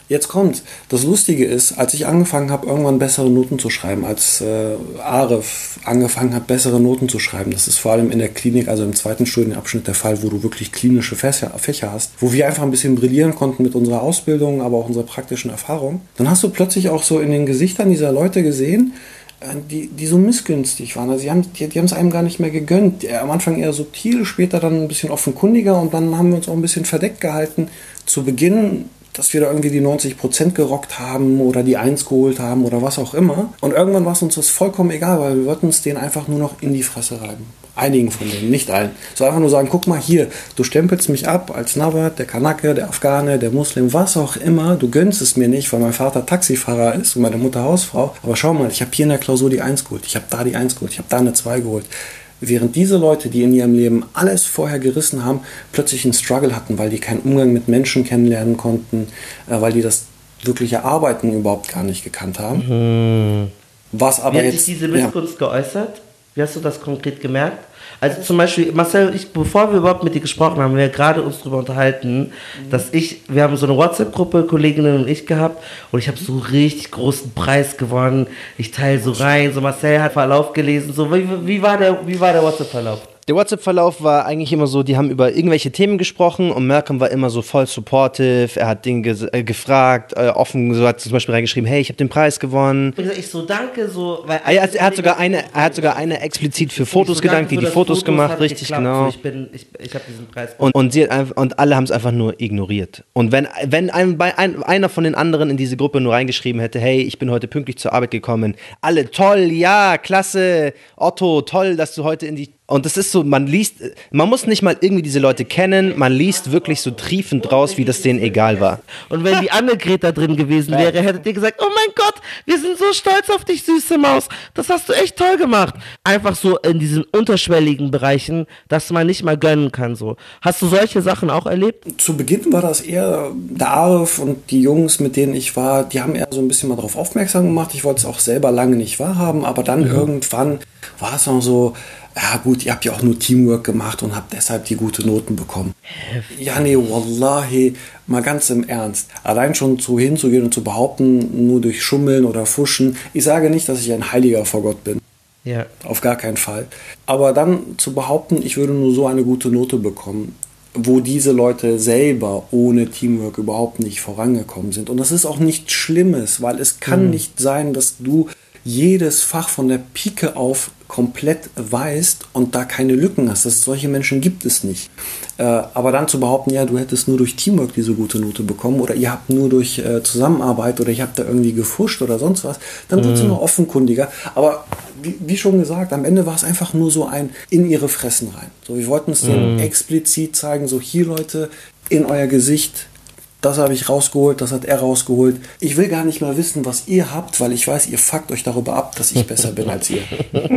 Jetzt kommt, das Lustige ist, als ich angefangen habe, irgendwann bessere Noten zu schreiben, als äh, Arif angefangen hat, bessere Noten zu schreiben, das ist vor allem in der Klinik, also im zweiten Studienabschnitt der Fall, wo du wirklich klinische Fächer, Fächer hast, wo wir einfach ein bisschen brillieren konnten mit unserer Ausbildung, aber auch unserer praktischen Erfahrung, dann hast du plötzlich auch so in den Gesichtern dieser Leute gesehen, die, die so missgünstig waren. Also die haben die, die haben es einem gar nicht mehr gegönnt. Am Anfang eher subtil, später dann ein bisschen offenkundiger und dann haben wir uns auch ein bisschen verdeckt gehalten. Zu Beginn, dass wir da irgendwie die neunzig Prozent gerockt haben oder die eins geholt haben oder was auch immer. Und irgendwann war es uns das vollkommen egal, weil wir wollten uns denen einfach nur noch in die Fresse reiben. Einigen von denen, nicht allen. So einfach nur sagen, guck mal hier, du stempelst mich ab als Nawat, der Kanake, der Afghane, der Muslim, was auch immer. Du gönnst es mir nicht, weil mein Vater Taxifahrer ist und meine Mutter Hausfrau. Aber schau mal, ich habe hier in der Klausur die eins geholt, ich habe da die eins geholt, ich habe da eine zwei geholt. Während diese Leute, die in ihrem Leben alles vorher gerissen haben, plötzlich einen Struggle hatten, weil die keinen Umgang mit Menschen kennenlernen konnten, äh, weil die das wirkliche Arbeiten überhaupt gar nicht gekannt haben. Mhm. Was aber Wie hat jetzt, sich diese Missgunst ja. geäußert? Wie hast du das konkret gemerkt? Also zum Beispiel, Marcel, ich, bevor wir überhaupt mit dir gesprochen haben, wir gerade uns darüber unterhalten, mhm. dass ich, wir haben so eine WhatsApp-Gruppe, Kolleginnen und ich gehabt und ich habe so richtig großen Preis gewonnen. Ich teile so rein, so Marcel hat Verlauf gelesen, so wie, wie war der, wie war der WhatsApp-Verlauf? Der WhatsApp-Verlauf war eigentlich immer so, die haben über irgendwelche Themen gesprochen und Malcolm war immer so voll supportive, er hat Dinge ge- äh, gefragt, äh, offen, so hat zum Beispiel reingeschrieben, hey, ich habe den Preis gewonnen. Ich so, danke, so. Weil er, er, hat sogar eine, er hat sogar eine explizit für Fotos so, gedankt, die die Fotos, Fotos gemacht, richtig geklappt, genau. So, ich bin, ich, ich habe diesen Preis und, und, sie hat einfach, und alle haben es einfach nur ignoriert. Und wenn, wenn ein, ein, einer von den anderen in diese Gruppe nur reingeschrieben hätte, hey, ich bin heute pünktlich zur Arbeit gekommen, alle, toll, ja, klasse, Otto, toll, dass du heute in die... Und das ist so, man liest, man muss nicht mal irgendwie diese Leute kennen, man liest wirklich so triefend raus, wie das denen egal war. Und wenn die Annegret da drin gewesen wäre, hättet ihr gesagt, oh mein Gott, wir sind so stolz auf dich, süße Maus, das hast du echt toll gemacht. Einfach so in diesen unterschwelligen Bereichen, dass man nicht mal gönnen kann. So. Hast du solche Sachen auch erlebt? Zu Beginn war das eher der Arif und die Jungs, mit denen ich war, die haben eher so ein bisschen mal darauf aufmerksam gemacht. Ich wollte es auch selber lange nicht wahrhaben, aber dann mhm. irgendwann war es noch so, ja gut, ihr habt ja auch nur Teamwork gemacht und habt deshalb die gute Noten bekommen. Ja, nee, wallahi, mal ganz im Ernst. Allein schon zu hinzugehen und zu behaupten, nur durch Schummeln oder Fuschen. Ich sage nicht, dass ich ein Heiliger vor Gott bin. Ja. Auf gar keinen Fall. Aber dann zu behaupten, ich würde nur so eine gute Note bekommen, wo diese Leute selber ohne Teamwork überhaupt nicht vorangekommen sind. Und das ist auch nichts Schlimmes, weil es kann mhm. nicht sein, dass du jedes Fach von der Pike auf komplett weißt und da keine Lücken hast. Das, solche Menschen gibt es nicht. Äh, aber dann zu behaupten, ja, du hättest nur durch Teamwork diese gute Note bekommen oder ihr habt nur durch äh, Zusammenarbeit oder ihr habt da irgendwie gefuscht oder sonst was, dann wird es mhm. immer offenkundiger. Aber wie, wie schon gesagt, am Ende war es einfach nur so ein in ihre Fressen rein. So, wir wollten es denen mhm. explizit zeigen, so hier Leute, in euer Gesicht, das habe ich rausgeholt, das hat er rausgeholt. Ich will gar nicht mehr wissen, was ihr habt, weil ich weiß, ihr fuckt euch darüber ab, dass ich besser bin als ihr.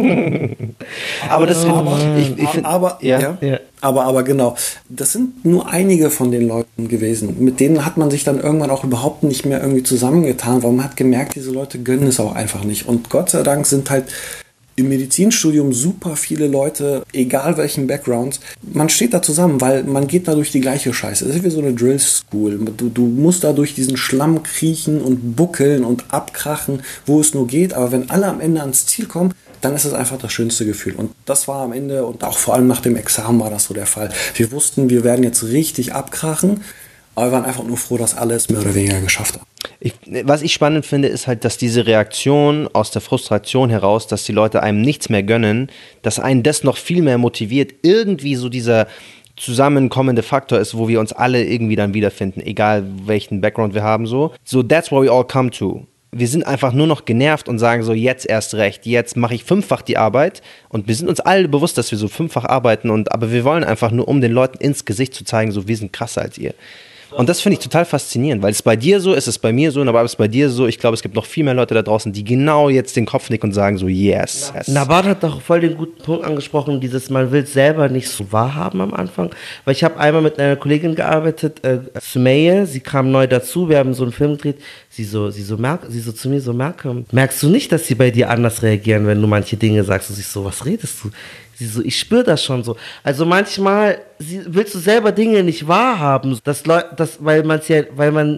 aber das aber, ich, ich find, aber, ja. Ja, Ja. aber, aber genau, das sind nur einige von den Leuten gewesen. Mit denen hat man sich dann irgendwann auch überhaupt nicht mehr irgendwie zusammengetan, weil man hat gemerkt, diese Leute gönnen es auch einfach nicht. Und Gott sei Dank sind halt im Medizinstudium super viele Leute, egal welchen Backgrounds, man steht da zusammen, weil man geht da durch die gleiche Scheiße. Das ist wie so eine Drill School. Du, du musst da durch diesen Schlamm kriechen und buckeln und abkrachen, wo es nur geht. Aber wenn alle am Ende ans Ziel kommen, dann ist es einfach das schönste Gefühl. Und das war am Ende und auch vor allem nach dem Examen war das so der Fall. Wir wussten, wir werden jetzt richtig abkrachen, aber wir waren einfach nur froh, dass alles mehr oder weniger geschafft haben. Ich, was ich spannend finde, ist halt, dass diese Reaktion aus der Frustration heraus, dass die Leute einem nichts mehr gönnen, dass einen das noch viel mehr motiviert, irgendwie so dieser zusammenkommende Faktor ist, wo wir uns alle irgendwie dann wiederfinden, egal welchen Background wir haben, so. So, that's where we all come to. Wir sind einfach nur noch genervt und sagen so, jetzt erst recht, jetzt mache ich fünffach die Arbeit und wir sind uns alle bewusst, dass wir so fünffach arbeiten, und aber wir wollen einfach nur, um den Leuten ins Gesicht zu zeigen, so, wir sind krasser als ihr. Und das finde ich total faszinierend, weil es bei dir so ist, es ist bei mir so, aber es ist bei dir so. Ich glaube, es gibt noch viel mehr Leute da draußen, die genau jetzt den Kopf nicken und sagen so, yes. yes. Nawat hat doch voll den guten Punkt angesprochen, dieses, man will es selber nicht so wahrhaben am Anfang. Weil ich habe einmal mit einer Kollegin gearbeitet, äh, Sumeye, sie kam neu dazu, wir haben so einen Film gedreht, sie so, sie so, merk, sie so zu mir so, Malcolm, merkst du nicht, dass sie bei dir anders reagieren, wenn du manche Dinge sagst? Und ich so, was redest du? Sie so, ich spüre das schon so. Also manchmal sie, willst du selber Dinge nicht wahrhaben, dass Leute, das, weil man ja, weil man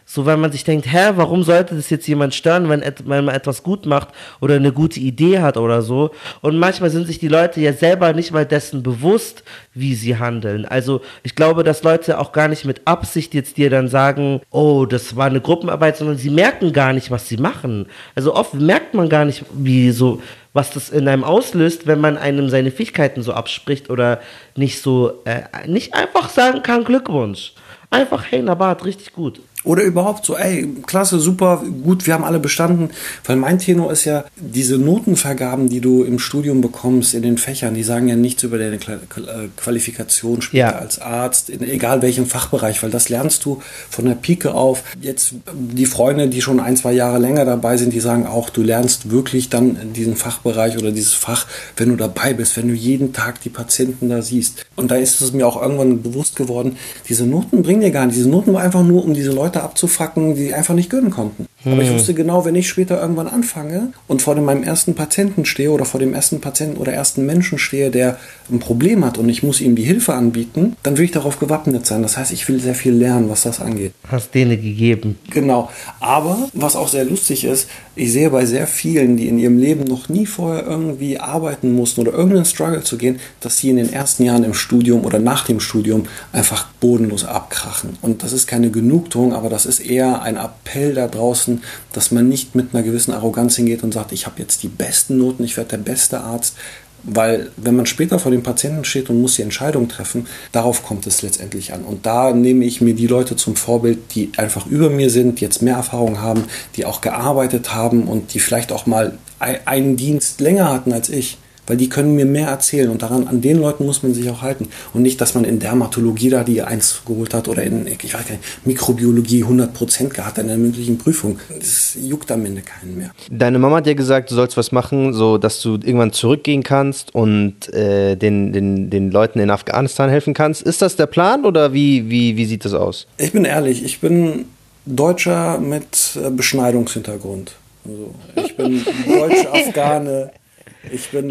So, weil man sich denkt, hä, warum sollte das jetzt jemand stören, wenn, et- wenn man etwas gut macht oder eine gute Idee hat oder so. Und manchmal sind sich die Leute ja selber nicht mal dessen bewusst, wie sie handeln. Also ich glaube, dass Leute auch gar nicht mit Absicht jetzt dir dann sagen, oh, das war eine Gruppenarbeit, sondern sie merken gar nicht, was sie machen. Also oft merkt man gar nicht, wie so, was das in einem auslöst, wenn man einem seine Fähigkeiten so abspricht oder nicht so, äh, nicht einfach sagen kann, Glückwunsch. Einfach, hey, Nabat, richtig gut. Oder überhaupt so, ey, klasse, super, gut, wir haben alle bestanden. Weil mein Tenor ist ja, diese Notenvergaben, die du im Studium bekommst, in den Fächern, die sagen ja nichts über deine Kla- Kla- Qualifikation später Ja. als Arzt, in egal welchem Fachbereich, weil das lernst du von der Pike auf. Jetzt die Freunde, die schon ein, zwei Jahre länger dabei sind, die sagen auch, du lernst wirklich dann diesen Fachbereich oder dieses Fach, wenn du dabei bist, wenn du jeden Tag die Patienten da siehst. Und da ist es mir auch irgendwann bewusst geworden, diese Noten bringen dir gar nicht. Diese Noten war einfach nur, um diese Leute abzufacken, die einfach nicht gönnen konnten. Hm. Aber ich wusste genau, wenn ich später irgendwann anfange und vor dem, meinem ersten Patienten stehe oder vor dem ersten Patienten oder ersten Menschen stehe, der ein Problem hat und ich muss ihm die Hilfe anbieten, dann will ich darauf gewappnet sein. Das heißt, ich will sehr viel lernen, was das angeht. Hast denen gegeben. Genau. Aber was auch sehr lustig ist, ich sehe bei sehr vielen, die in ihrem Leben noch nie vorher irgendwie arbeiten mussten oder irgendeinen Struggle zu gehen, dass sie in den ersten Jahren im Studium oder nach dem Studium einfach bodenlos abkrachen. Und das ist keine Genugtuung, aber das ist eher ein Appell da draußen, dass man nicht mit einer gewissen Arroganz hingeht und sagt, ich habe jetzt die besten Noten, ich werde der beste Arzt. Weil wenn man später vor dem Patienten steht und muss die Entscheidung treffen, darauf kommt es letztendlich an. Und da nehme ich mir die Leute zum Vorbild, die einfach über mir sind, jetzt mehr Erfahrung haben, die auch gearbeitet haben und die vielleicht auch mal einen Dienst länger hatten als ich. Weil die können mir mehr erzählen und daran, an den Leuten muss man sich auch halten. Und nicht, dass man in Dermatologie da die eins geholt hat oder in, ich weiß nicht, Mikrobiologie hundert Prozent gehabt in der mündlichen Prüfung. Das juckt am Ende keinen mehr. Deine Mama hat dir gesagt, du sollst was machen, so dass du irgendwann zurückgehen kannst und äh, den, den, den Leuten in Afghanistan helfen kannst. Ist das der Plan oder wie, wie, wie sieht das aus? Ich bin ehrlich, ich bin Deutscher mit Beschneidungshintergrund. Also ich bin Deutsch-Afghane. Ich bin...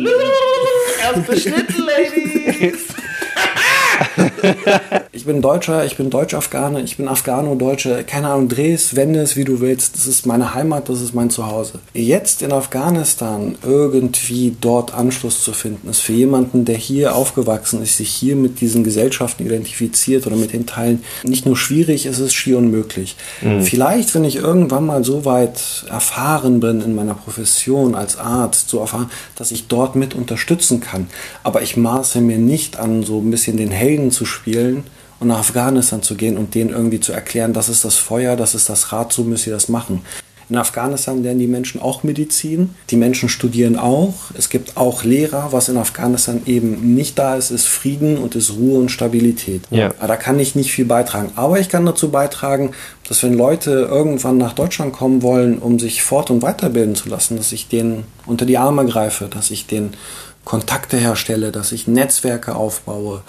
Erst beschnitten, Ladies! Ich bin Deutscher, ich bin Deutsch-Afghane, ich bin Afghano-Deutsche, keine Ahnung, dreh es, wende es, wie du willst. Das ist meine Heimat, das ist mein Zuhause. Jetzt in Afghanistan irgendwie dort Anschluss zu finden, ist für jemanden, der hier aufgewachsen ist, sich hier mit diesen Gesellschaften identifiziert oder mit den Teilen, nicht nur schwierig, es ist schier unmöglich. Mhm. Vielleicht, wenn ich irgendwann mal so weit erfahren bin in meiner Profession als Arzt, so erfahren, dass ich dort mit unterstützen kann. Aber ich maße mir nicht an, so ein bisschen den Helden zu spielen und nach Afghanistan zu gehen und denen irgendwie zu erklären, das ist das Feuer, das ist das Rad, so müsst ihr das machen. In Afghanistan lernen die Menschen auch Medizin, die Menschen studieren auch, es gibt auch Lehrer, was in Afghanistan eben nicht da ist, ist Frieden und ist Ruhe und Stabilität. Ja. Da kann ich nicht viel beitragen, aber ich kann dazu beitragen, dass wenn Leute irgendwann nach Deutschland kommen wollen, um sich fort- und weiterbilden zu lassen, dass ich denen unter die Arme greife, dass ich denen Kontakte herstelle, dass ich Netzwerke aufbaue.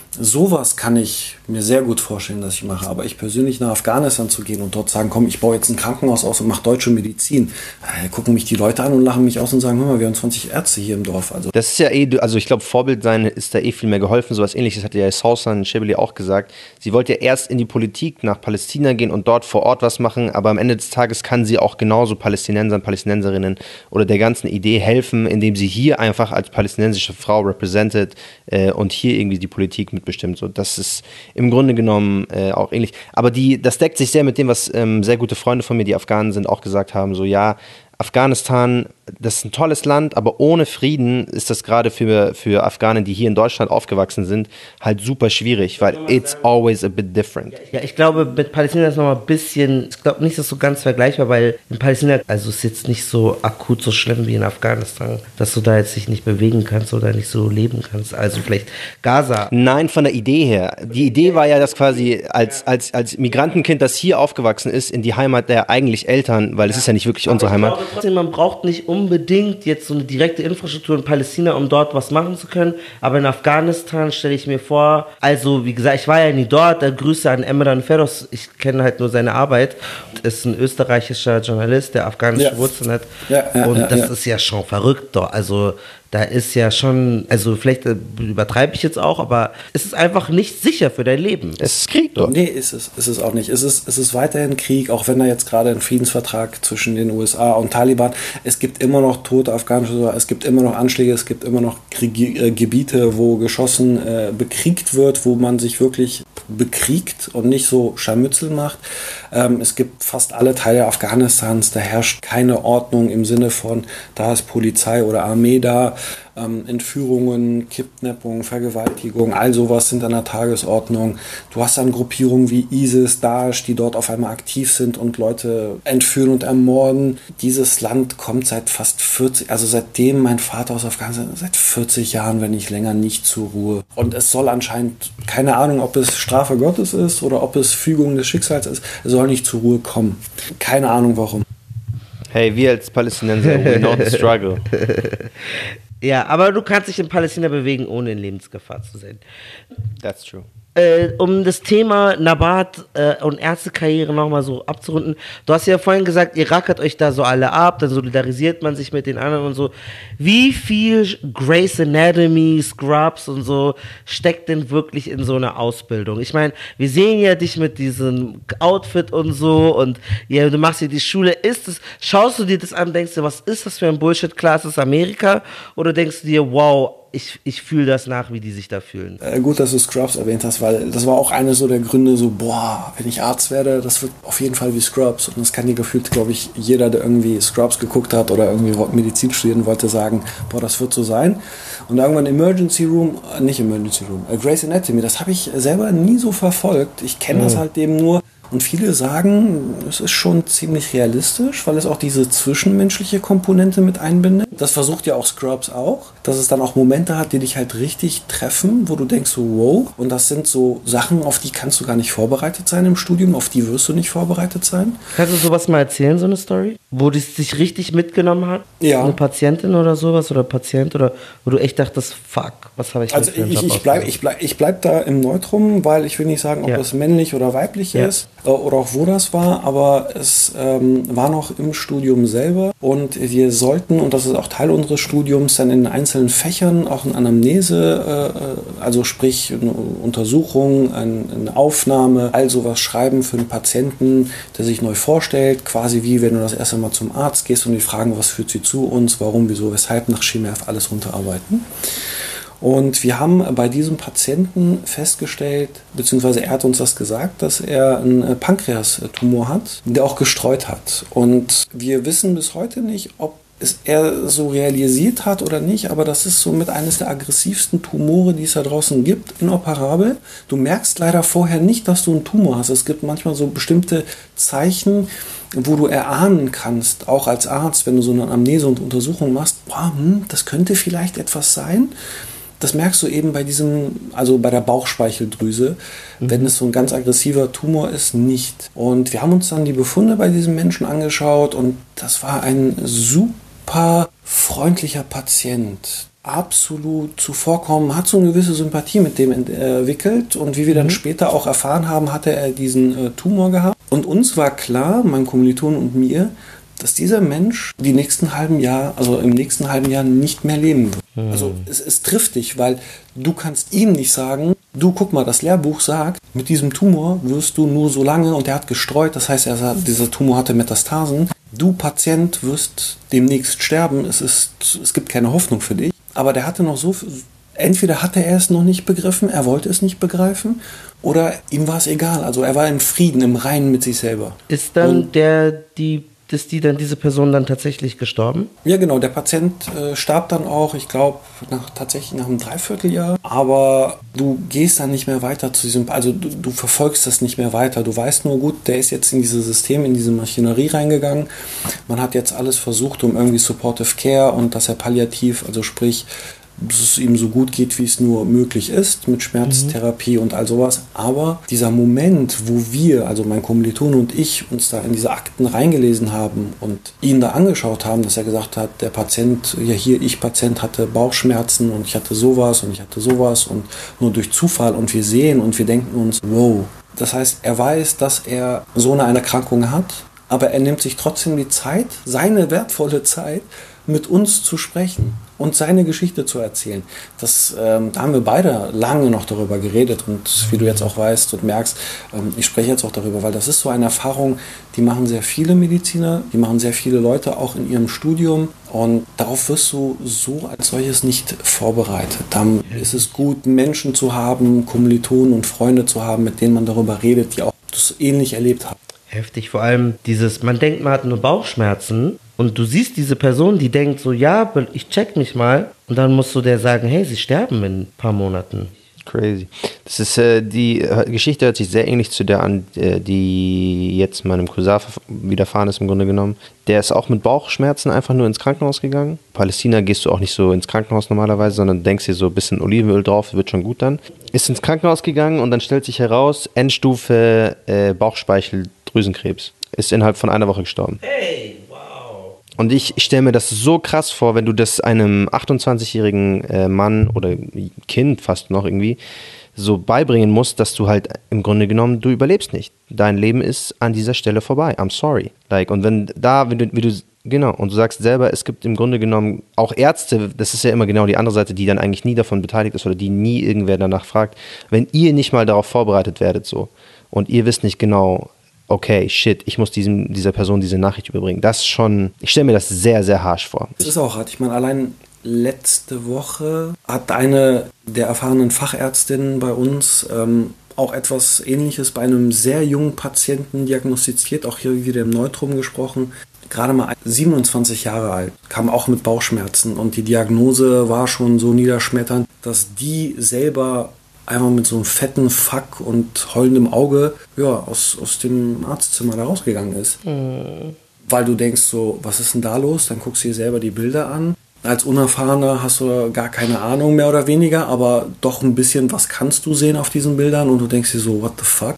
Sowas kann ich mir sehr gut vorstellen, dass ich mache. Aber ich persönlich nach Afghanistan zu gehen und dort sagen, komm, ich baue jetzt ein Krankenhaus aus und mache deutsche Medizin. Da gucken mich die Leute an und lachen mich aus und sagen, hör mal, wir haben zwanzig Ärzte hier im Dorf. Also Das ist ja eh, also ich glaube, Vorbild sein ist da eh viel mehr geholfen. Sowas Ähnliches hatte ja Sausan Shibli auch gesagt. Sie wollte ja erst in die Politik nach Palästina gehen und dort vor Ort was machen, aber am Ende des Tages kann sie auch genauso Palästinensern, Palästinenserinnen oder der ganzen Idee helfen, indem sie hier einfach als palästinensische Frau represented äh, und hier irgendwie die Politik mitbestimmt. So, das ist im Grunde genommen äh, auch ähnlich. Aber die, das deckt sich sehr mit dem, was ähm, sehr gute Freunde von mir, die Afghanen sind, auch gesagt haben. So, ja, Afghanistan, das ist ein tolles Land, aber ohne Frieden ist das gerade für, für Afghanen, die hier in Deutschland aufgewachsen sind, halt super schwierig, weil it's always a bit different. Ja, ich glaube, mit Palästina ist noch mal ein bisschen, ich glaube nicht, dass so ganz vergleichbar, weil in Palästina, also ist jetzt nicht so akut so schlimm wie in Afghanistan, dass du da jetzt dich nicht bewegen kannst oder nicht so leben kannst. Also vielleicht Gaza. Nein, von der Idee her. Die Idee war ja, dass quasi als, als, als Migrantenkind, das hier aufgewachsen ist, in die Heimat der eigentlich Eltern, weil es ist ja nicht wirklich unsere Heimat. Trotzdem, man braucht nicht unbedingt jetzt so eine direkte Infrastruktur in Palästina, um dort was machen zu können. Aber in Afghanistan stelle ich mir vor, also wie gesagt, ich war ja nie dort, da Grüße an Emran Feroz, ich kenne halt nur seine Arbeit. Ist ein österreichischer Journalist, der afghanische Ja. Wurzeln hat. Ja, ja, und ja, das ja. ist ja schon verrückt dort. Also da ist ja schon, also vielleicht übertreibe ich jetzt auch, aber es ist einfach nicht sicher für dein Leben. Es ist Krieg dort. Nee, ist es, ist es auch nicht. Es ist, es ist weiterhin Krieg, auch wenn da jetzt gerade ein Friedensvertrag zwischen den U S A und Taliban, es gibt immer noch tote afghanische, es gibt immer noch Anschläge, es gibt immer noch Krieg, äh, Gebiete, wo geschossen, äh, bekriegt wird, wo man sich wirklich bekriegt und nicht so Scharmützel macht. Ähm, es gibt fast alle Teile Afghanistans, da herrscht keine Ordnung im Sinne von, da ist Polizei oder Armee da. Ähm, Entführungen, Kidnappung, Vergewaltigung, all sowas sind an der Tagesordnung. Du hast dann Gruppierungen wie ISIS, Daesh, die dort auf einmal aktiv sind und Leute entführen und ermorden. Dieses Land kommt seit fast vierzig, also seitdem mein Vater aus Afghanistan, seit vierzig Jahren, wenn nicht länger, nicht zur Ruhe. Und es soll anscheinend, keine Ahnung, ob es Strafe Gottes ist oder ob es Fügung des Schicksals ist, es soll nicht zur Ruhe kommen. Keine Ahnung warum. Hey, wir als Palästinenser, we know the struggle. Ja, aber du kannst dich in Palästina bewegen, ohne in Lebensgefahr zu sein. That's true. Äh, um das Thema Nabat äh, und Ärztekarriere nochmal so abzurunden. Du hast ja vorhin gesagt, ihr rackert euch da so alle ab, dann solidarisiert man sich mit den anderen und so. Wie viel Grey's Anatomy, Scrubs und so steckt denn wirklich in so einer Ausbildung? Ich meine, wir sehen ja dich mit diesem Outfit und so und ja, du machst hier die Schule. Ist es, schaust du dir das an, denkst du, was ist das für ein Bullshit? Klar, ist das Amerika? Oder denkst du dir, wow, ich, ich fühle das nach, wie die sich da fühlen? Äh, gut, dass du Scrubs erwähnt hast, weil das war auch eine so der Gründe, so, boah, wenn ich Arzt werde, das wird auf jeden Fall wie Scrubs. Und das kann dir gefühlt, glaube ich, jeder, der irgendwie Scrubs geguckt hat oder irgendwie Medizin studieren wollte, sagen, boah, das wird so sein. Und irgendwann Emergency Room, äh, nicht Emergency Room, äh, Grey's Anatomy, das habe ich selber nie so verfolgt. Ich kenne mhm. das halt eben nur. Und viele sagen, es ist schon ziemlich realistisch, weil es auch diese zwischenmenschliche Komponente mit einbindet. Das versucht ja auch Scrubs auch, dass es dann auch Momente hat, die dich halt richtig treffen, wo du denkst so, wow. Und das sind so Sachen, auf die kannst du gar nicht vorbereitet sein im Studium, auf die wirst du nicht vorbereitet sein. Kannst du sowas mal erzählen, so eine Story? Wo das dich richtig mitgenommen hat? Ja. Eine Patientin oder sowas oder Patient oder wo du echt dachtest, fuck, was habe ich Also für einen ich, Job ich bleibe ich bleib, ich bleib da im Neutrum, weil ich will nicht sagen, ob Ja. es männlich oder weiblich Ja. ist äh, oder auch wo das war, aber es ähm, war noch im Studium selber und wir sollten, und das ist auch Teil unseres Studiums, dann in einzelnen Fächern auch eine Anamnese, äh, also sprich eine Untersuchung, ein, eine Aufnahme, all sowas schreiben für einen Patienten, der sich neu vorstellt, quasi wie wenn du das erste Mal zum Arzt gehst und die fragen, was führt sie zu uns, warum, wieso, weshalb, nach Schema F alles runterarbeiten. Und wir haben bei diesem Patienten festgestellt, beziehungsweise er hat uns das gesagt, dass er einen Pankreastumor hat, der auch gestreut hat. Und wir wissen bis heute nicht, ob es er so realisiert hat oder nicht, aber das ist somit eines der aggressivsten Tumore, die es da draußen gibt, inoperabel. Du merkst leider vorher nicht, dass du einen Tumor hast. Es gibt manchmal so bestimmte Zeichen, wo du erahnen kannst, auch als Arzt, wenn du so eine Anamnese und Untersuchung machst, boah, hm, das könnte vielleicht etwas sein. Das merkst du eben bei diesem, also bei der Bauchspeicheldrüse, mhm. wenn es so ein ganz aggressiver Tumor ist, nicht. Und wir haben uns dann die Befunde bei diesem Menschen angeschaut und das war ein super freundlicher Patient. Absolut zuvorkommen, hat so eine gewisse Sympathie mit dem entwickelt und wie wir dann mhm. später auch erfahren haben, hatte er diesen äh, Tumor gehabt. Und uns war klar, meinem Kommilitonen und mir, dass dieser Mensch die nächsten halben Jahr, also im nächsten halben Jahr nicht mehr leben wird. Hm. Also es, es trifft dich, weil du kannst ihm nicht sagen, du guck mal, das Lehrbuch sagt, mit diesem Tumor wirst du nur so lange, und er hat gestreut, das heißt, er, dieser Tumor hatte Metastasen, du Patient wirst demnächst sterben, es, ist, es gibt keine Hoffnung für dich. Aber der hatte noch so, entweder hatte er es noch nicht begriffen, er wollte es nicht begreifen, oder ihm war es egal. Also er war im Frieden, im Reinen mit sich selber. Ist dann und der, die ist die dann diese Person dann tatsächlich gestorben? Ja, genau. Der Patient äh, starb dann auch, ich glaube, nach, tatsächlich nach einem Dreivierteljahr. Aber du gehst dann nicht mehr weiter zu diesem, also du, du verfolgst das nicht mehr weiter. Du weißt nur, gut, der ist jetzt in dieses System, in diese Maschinerie reingegangen. Man hat jetzt alles versucht, um irgendwie Supportive Care und dass er palliativ, also sprich, dass es ihm so gut geht, wie es nur möglich ist, mit Schmerztherapie mhm. und all sowas. Aber dieser Moment, wo wir, also mein Kommiliton und ich, uns da in diese Akten reingelesen haben und ihn da angeschaut haben, dass er gesagt hat, der Patient, ja hier, ich Patient hatte Bauchschmerzen und ich hatte sowas und ich hatte sowas und nur durch Zufall und wir sehen und wir denken uns, wow. Das heißt, er weiß, dass er so eine Erkrankung hat, aber er nimmt sich trotzdem die Zeit, seine wertvolle Zeit, mit uns zu sprechen. und seine Geschichte zu erzählen. Das, ähm, da haben wir beide lange noch darüber geredet und wie du jetzt auch weißt und merkst, ähm, ich spreche jetzt auch darüber, weil das ist so eine Erfahrung, die machen sehr viele Mediziner, die machen sehr viele Leute auch in ihrem Studium und darauf wirst du so als solches nicht vorbereitet. Dann ist es gut, Menschen zu haben, Kommilitonen und Freunde zu haben, mit denen man darüber redet, die auch das ähnlich erlebt haben. Heftig, vor allem dieses, man denkt, man hat nur Bauchschmerzen und du siehst diese Person, die denkt so, ja, ich check mich mal und dann musst du der sagen, hey, sie sterben in ein paar Monaten. Crazy. Das ist, äh, die äh, Geschichte hört sich sehr ähnlich zu der an, äh, die jetzt meinem Cousin widerfahren ist im Grunde genommen. Der ist auch mit Bauchschmerzen einfach nur ins Krankenhaus gegangen. In Palästina gehst du auch nicht so ins Krankenhaus normalerweise, sondern denkst dir so ein bisschen Olivenöl drauf, wird schon gut dann. Ist ins Krankenhaus gegangen und dann stellt sich heraus, Endstufe äh, Bauchspeicheldrüsenkrebs. Ist innerhalb von einer Woche gestorben. Hey, wow. Und ich, ich stelle mir das so krass vor, wenn du das einem achtundzwanzigjährigen äh, Mann oder Kind fast noch irgendwie so beibringen musst, dass du halt im Grunde genommen, du überlebst nicht. Dein Leben ist an dieser Stelle vorbei. I'm sorry. Like, und wenn da, wie du, wie du, genau, und du sagst selber, es gibt im Grunde genommen auch Ärzte, das ist ja immer genau die andere Seite, die dann eigentlich nie davon beteiligt ist oder die nie irgendwer danach fragt, wenn ihr nicht mal darauf vorbereitet werdet so und ihr wisst nicht genau, okay, shit, ich muss diesem, dieser Person diese Nachricht überbringen. Das ist schon, ich stelle mir das sehr, sehr harsch vor. Das ist auch hart. Ich meine, allein letzte Woche hat eine der erfahrenen Fachärztinnen bei uns ähm, auch etwas Ähnliches bei einem sehr jungen Patienten diagnostiziert, auch hier wieder im Neutrum gesprochen. Gerade mal siebenundzwanzig Jahre alt, kam auch mit Bauchschmerzen und die Diagnose war schon so niederschmetternd, dass die selber einfach mit so einem fetten Fuck und heulendem Auge ja, aus, aus dem Arztzimmer da rausgegangen ist. Mhm. Weil du denkst so, was ist denn da los? Dann guckst du dir selber die Bilder an. Als Unerfahrener hast du gar keine Ahnung mehr oder weniger, aber doch ein bisschen, was kannst du sehen auf diesen Bildern und du denkst dir so, what the fuck?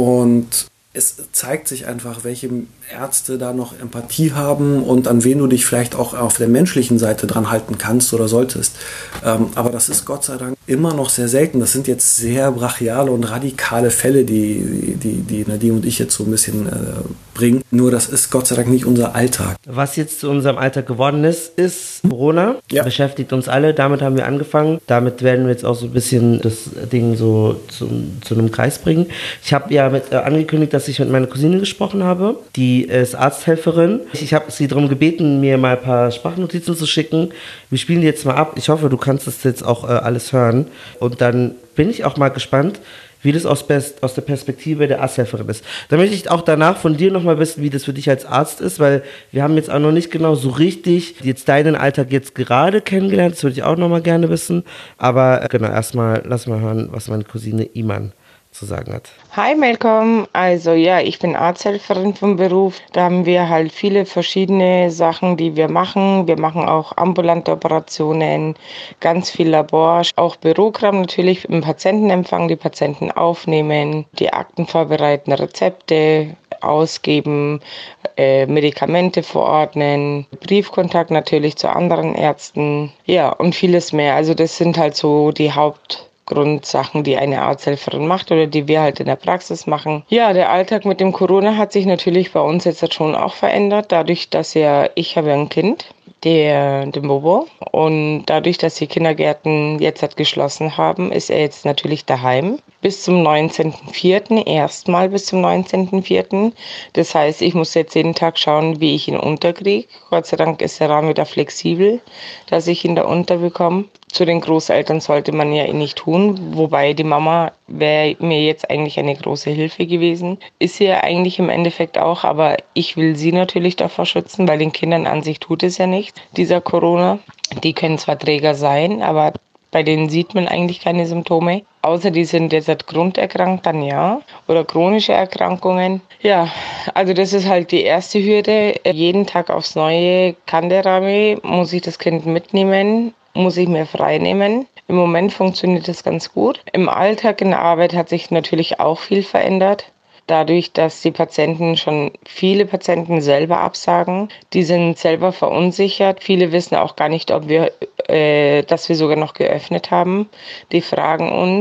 Und es zeigt sich einfach, welche Ärzte da noch Empathie haben und an wen du dich vielleicht auch auf der menschlichen Seite dran halten kannst oder solltest. Ähm, aber das ist Gott sei Dank immer noch sehr selten. Das sind jetzt sehr brachiale und radikale Fälle, die, die, die Nadine und ich jetzt so ein bisschen äh, bringen. Nur das ist Gott sei Dank nicht unser Alltag. Was jetzt zu unserem Alltag geworden ist, ist Corona. Ja. Beschäftigt uns alle. Damit haben wir angefangen. Damit werden wir jetzt auch so ein bisschen das Ding so zu, zu einem Kreis bringen. Ich habe ja mit, äh, angekündigt, dass ich mit meiner Cousine gesprochen habe. Die ist Arzthelferin. Ich, ich habe sie darum gebeten, mir mal ein paar Sprachnotizen zu schicken. Wir spielen die jetzt mal ab. Ich hoffe, du kannst das jetzt auch äh, alles hören. Und dann bin ich auch mal gespannt, wie das aus, Pers- aus der Perspektive der Arzthelferin ist. Da möchte ich auch danach von dir nochmal wissen, wie das für dich als Arzt ist, weil wir haben jetzt auch noch nicht genau so richtig jetzt deinen Alltag jetzt gerade kennengelernt. Das würde ich auch nochmal gerne wissen. Aber äh, genau, erstmal lass mal hören, was meine Cousine Iman zu sagen hat. Hi Malcolm, also ja, ich bin Arzthelferin vom Beruf. Da haben wir halt viele verschiedene Sachen, die wir machen. Wir machen auch ambulante Operationen, ganz viel Labor, auch Bürokram natürlich, im Patientenempfang, die Patienten aufnehmen, die Akten vorbereiten, Rezepte ausgeben, äh, Medikamente verordnen, Briefkontakt natürlich zu anderen Ärzten, ja, und vieles mehr. Also das sind halt so die Haupt Grundsachen, die eine Arzthelferin macht oder die wir halt in der Praxis machen. Ja, der Alltag mit dem Corona hat sich natürlich bei uns jetzt schon auch verändert, dadurch, dass ja, ich habe ein Kind, der, den Bobo, und dadurch, dass die Kindergärten jetzt halt geschlossen haben, ist er jetzt natürlich daheim. Bis zum neunzehnten vierten erstmal bis zum neunzehnten vierten Das heißt, ich muss jetzt jeden Tag schauen, wie ich ihn unterkriege. Gott sei Dank ist der Rahmen wieder flexibel, dass ich ihn da unterbekomme. Zu den Großeltern sollte man ja eh nicht tun, wobei die Mama wäre mir jetzt eigentlich eine große Hilfe gewesen. Ist sie ja eigentlich im Endeffekt auch, aber ich will sie natürlich davor schützen, weil den Kindern an sich tut es ja nicht, dieser Corona. Die können zwar Träger sein, aber bei denen sieht man eigentlich keine Symptome. Außer die sind jetzt grunderkrankt, dann ja. Oder chronische Erkrankungen. Ja, also das ist halt die erste Hürde. Jeden Tag aufs Neue kann der Rami, muss ich das Kind mitnehmen, muss ich mir frei nehmen. Im Moment funktioniert das ganz gut. Im Alltag, in der Arbeit hat sich natürlich auch viel verändert. Dadurch, dass die Patienten schon, viele Patienten selber absagen. Die sind selber verunsichert. Viele wissen auch gar nicht, ob wir, äh, dass wir sogar noch geöffnet haben. Die fragen uns,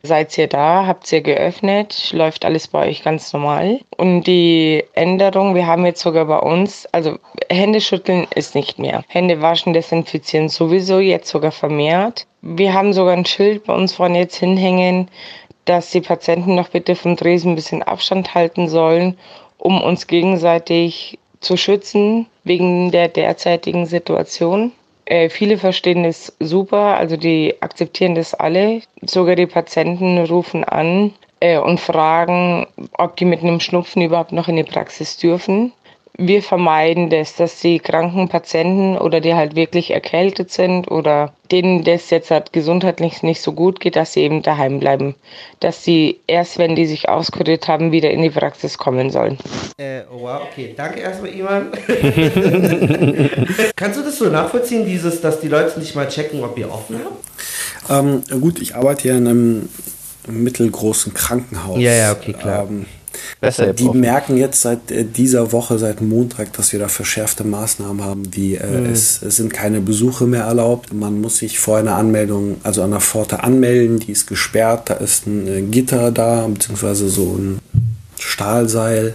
Seid ihr da? Habt ihr geöffnet? Läuft alles bei euch ganz normal? Und die Änderung, wir haben jetzt sogar bei uns, also Hände schütteln ist nicht mehr. Hände waschen, desinfizieren sowieso, jetzt sogar vermehrt. Wir haben sogar ein Schild bei uns vorne jetzt hinhängen, dass die Patienten noch bitte vom Tresen ein bisschen Abstand halten sollen, um uns gegenseitig zu schützen wegen der derzeitigen Situation. Äh, viele verstehen das super, also die akzeptieren das alle. Sogar die Patienten rufen an äh, und fragen, ob die mit einem Schnupfen überhaupt noch in die Praxis dürfen. Wir vermeiden das, dass die kranken Patienten oder die halt wirklich erkältet sind oder denen das jetzt halt gesundheitlich nicht so gut geht, dass sie eben daheim bleiben. Dass sie erst, wenn die sich auskuriert haben, wieder in die Praxis kommen sollen. Äh, oh wow, okay. Danke erstmal, Iman. Kannst du das so nachvollziehen, dieses, dass die Leute nicht mal checken, ob ihr offen habt? Ähm, gut, ich arbeite ja in einem mittelgroßen Krankenhaus. Ja, ja, okay, klar. Ähm, Besser die merken jetzt seit äh, dieser Woche, seit Montag, dass wir da verschärfte Maßnahmen haben, wie äh, mhm. es, es sind keine Besuche mehr erlaubt. Man muss sich vor einer Anmeldung, also an der Pforte anmelden, die ist gesperrt, da ist ein äh, Gitter da, beziehungsweise so ein Stahlseil,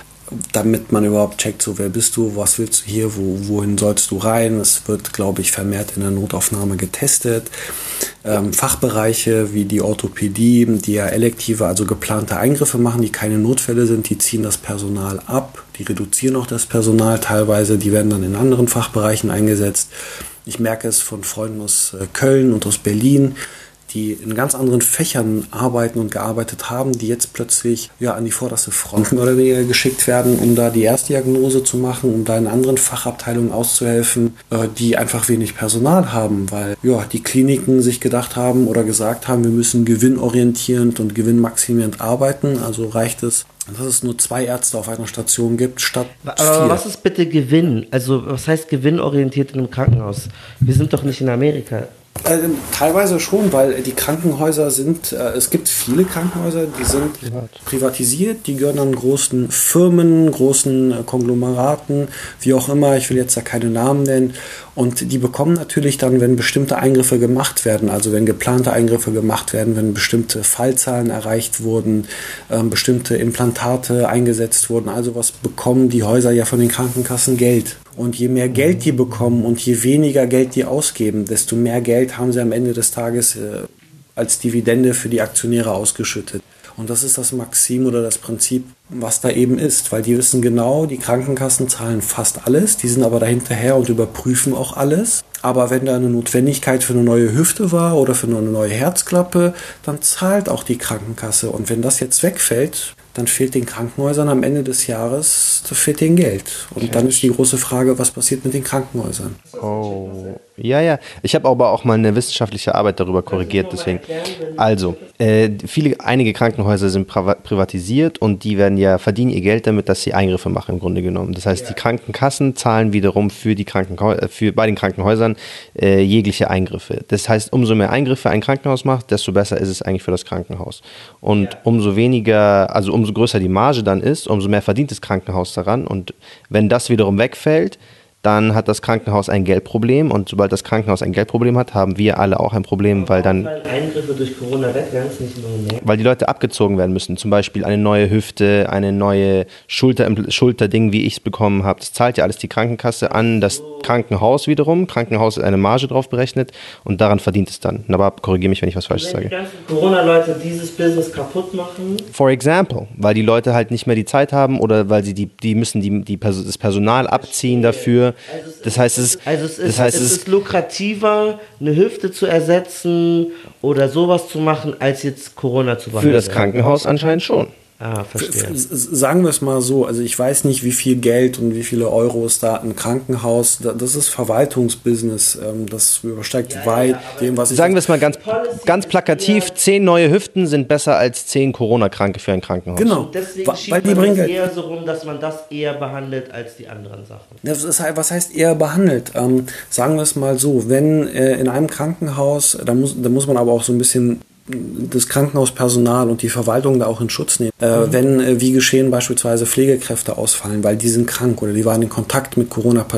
damit man überhaupt checkt, so wer bist du, was willst du hier, wo, wohin sollst du rein. Es wird, glaube ich, vermehrt in der Notaufnahme getestet. Ähm, Fachbereiche wie die Orthopädie, die ja elektive, also geplante Eingriffe machen, die keine Notfälle sind, die ziehen das Personal ab, die reduzieren auch das Personal teilweise, die werden dann in anderen Fachbereichen eingesetzt. Ich merke es von Freunden aus äh, Köln und aus Berlin, die in ganz anderen Fächern arbeiten und gearbeitet haben, die jetzt plötzlich ja an die vorderste Front mehr oder weniger geschickt werden, um da die Erstdiagnose zu machen, um da in anderen Fachabteilungen auszuhelfen, äh, die einfach wenig Personal haben, weil ja die Kliniken sich gedacht haben oder gesagt haben, wir müssen gewinnorientierend und gewinnmaximierend arbeiten, also reicht es, dass es nur zwei Ärzte auf einer Station gibt, statt Aber vier. was ist bitte Gewinn? Also was heißt gewinnorientiert in einem Krankenhaus? Wir sind doch nicht in Amerika. Äh, teilweise schon, weil die Krankenhäuser sind, äh, es gibt viele Krankenhäuser, die sind Privat. privatisiert, die gehören an großen Firmen, großen äh, Konglomeraten, wie auch immer, ich will jetzt da keine Namen nennen, und die bekommen natürlich dann, wenn bestimmte Eingriffe gemacht werden, also wenn geplante Eingriffe gemacht werden, wenn bestimmte Fallzahlen erreicht wurden, äh, bestimmte Implantate eingesetzt wurden, also was bekommen die Häuser ja von den Krankenkassen? Geld. Und je mehr Geld die bekommen und je weniger Geld die ausgeben, desto mehr Geld haben sie am Ende des Tages äh, als Dividende für die Aktionäre ausgeschüttet. Und das ist das Maxim oder das Prinzip, was da eben ist. Weil die wissen genau, die Krankenkassen zahlen fast alles, die sind aber dahinterher und überprüfen auch alles. Aber wenn da eine Notwendigkeit für eine neue Hüfte war oder für eine neue Herzklappe, dann zahlt auch die Krankenkasse. Und wenn das jetzt wegfällt, dann fehlt den Krankenhäusern am Ende des Jahres, da fehlt denen Geld. Und okay. Dann ist die große Frage, was passiert mit den Krankenhäusern? Oh, ja, ja. Ich habe aber auch mal eine wissenschaftliche Arbeit darüber korrigiert, deswegen. Also, äh, viele, einige Krankenhäuser sind privatisiert und die werden ja, verdienen ihr Geld damit, dass sie Eingriffe machen, im Grunde genommen. Das heißt, die Krankenkassen zahlen wiederum für die Krankenhäuser, für, bei den Krankenhäusern äh, jegliche Eingriffe. Das heißt, umso mehr Eingriffe ein Krankenhaus macht, desto besser ist es eigentlich für das Krankenhaus. Und umso weniger, also umso größer die Marge dann ist, umso mehr verdient das Krankenhaus daran. Und wenn das wiederum wegfällt, dann hat das Krankenhaus ein Geldproblem und sobald das Krankenhaus ein Geldproblem hat, haben wir alle auch ein Problem, weil dann Eingriffe durch Corona weg werden, es nicht nur mehr. Weil die Leute abgezogen werden müssen, zum Beispiel eine neue Hüfte, eine neue Schulter, Schulterding, wie ich es bekommen habe, das zahlt ja alles die Krankenkasse an, das Krankenhaus wiederum, Krankenhaus ist eine Marge drauf berechnet und daran verdient es dann. Aber korrigiere mich, wenn ich was Falsches sage. Wenn die ganzen Corona-Leute dieses Business kaputt machen? For example, weil die Leute halt nicht mehr die Zeit haben oder weil sie die, die müssen die, die, das Personal abziehen dafür. Das heißt, es ist, also es ist, das heißt, es ist, es ist lukrativer, eine Hüfte zu ersetzen oder sowas zu machen, als jetzt Corona zu behandeln. Für das Krankenhaus anscheinend schon. Ah, verstehe. Sagen wir es mal so, also ich weiß nicht, wie viel Geld und wie viele Euros da ein Krankenhaus, das ist Verwaltungsbusiness, das übersteigt ja, weit ja, dem, was ich... Sagen wir es mal ganz, ganz plakativ, zehn neue Hüften sind besser als zehn Corona-Kranke für ein Krankenhaus. Genau. Und deswegen weil schiebt die man bringen es eher so rum, dass man das eher behandelt als die anderen Sachen. Das ist, was heißt eher behandelt? Ähm, sagen wir es mal so, wenn äh, in einem Krankenhaus, da muss, da muss man aber auch so ein bisschen das Krankenhauspersonal und die Verwaltung da auch in Schutz nehmen. Äh, mhm. Wenn, äh, wie geschehen, beispielsweise Pflegekräfte ausfallen, weil die sind krank oder die waren in Kontakt mit Corona-Patienten.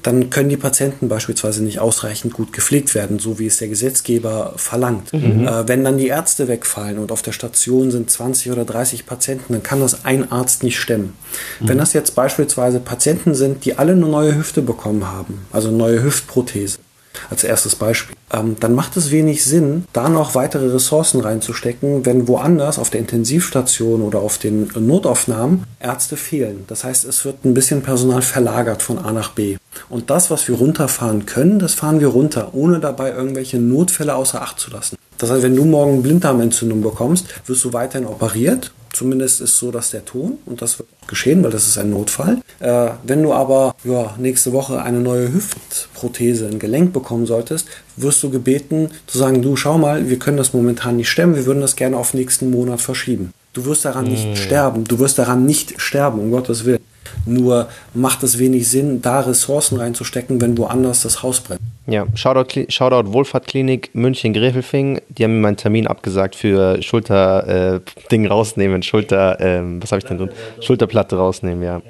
dann können die Patienten beispielsweise nicht ausreichend gut gepflegt werden, so wie es der Gesetzgeber verlangt. Mhm. Äh, wenn dann die Ärzte wegfallen und auf der Station sind zwanzig oder dreißig Patienten, dann kann das ein Arzt nicht stemmen. Mhm. Wenn das jetzt beispielsweise Patienten sind, die alle eine neue Hüfte bekommen haben, also eine neue Hüftprothese, als erstes Beispiel, ähm, dann macht es wenig Sinn, da noch weitere Ressourcen reinzustecken, wenn woanders auf der Intensivstation oder auf den Notaufnahmen Ärzte fehlen. Das heißt, es wird ein bisschen Personal verlagert von A nach B. Und das, was wir runterfahren können, das fahren wir runter, ohne dabei irgendwelche Notfälle außer Acht zu lassen. Das heißt, wenn du morgen Blinddarmentzündung bekommst, wirst du weiterhin operiert. Zumindest ist so, dass der Ton, und das wird geschehen, weil das ist ein Notfall. Äh, wenn du aber ja, nächste Woche eine neue Hüftprothese, ein Gelenk bekommen solltest, wirst du gebeten zu sagen, du schau mal, wir können das momentan nicht stemmen, wir würden das gerne auf nächsten Monat verschieben. Du wirst daran mm. nicht sterben, du wirst daran nicht sterben, um Gottes Willen. Nur macht es wenig Sinn, da Ressourcen reinzustecken, wenn woanders das Haus brennt. Ja, Shoutout, Shoutout Wohlfahrtklinik München-Grefelfing. Die haben mir meinen Termin abgesagt für Schulter-Ding äh, rausnehmen, Schulter, äh, was habe ich denn drin? Schulterplatte rausnehmen, ja.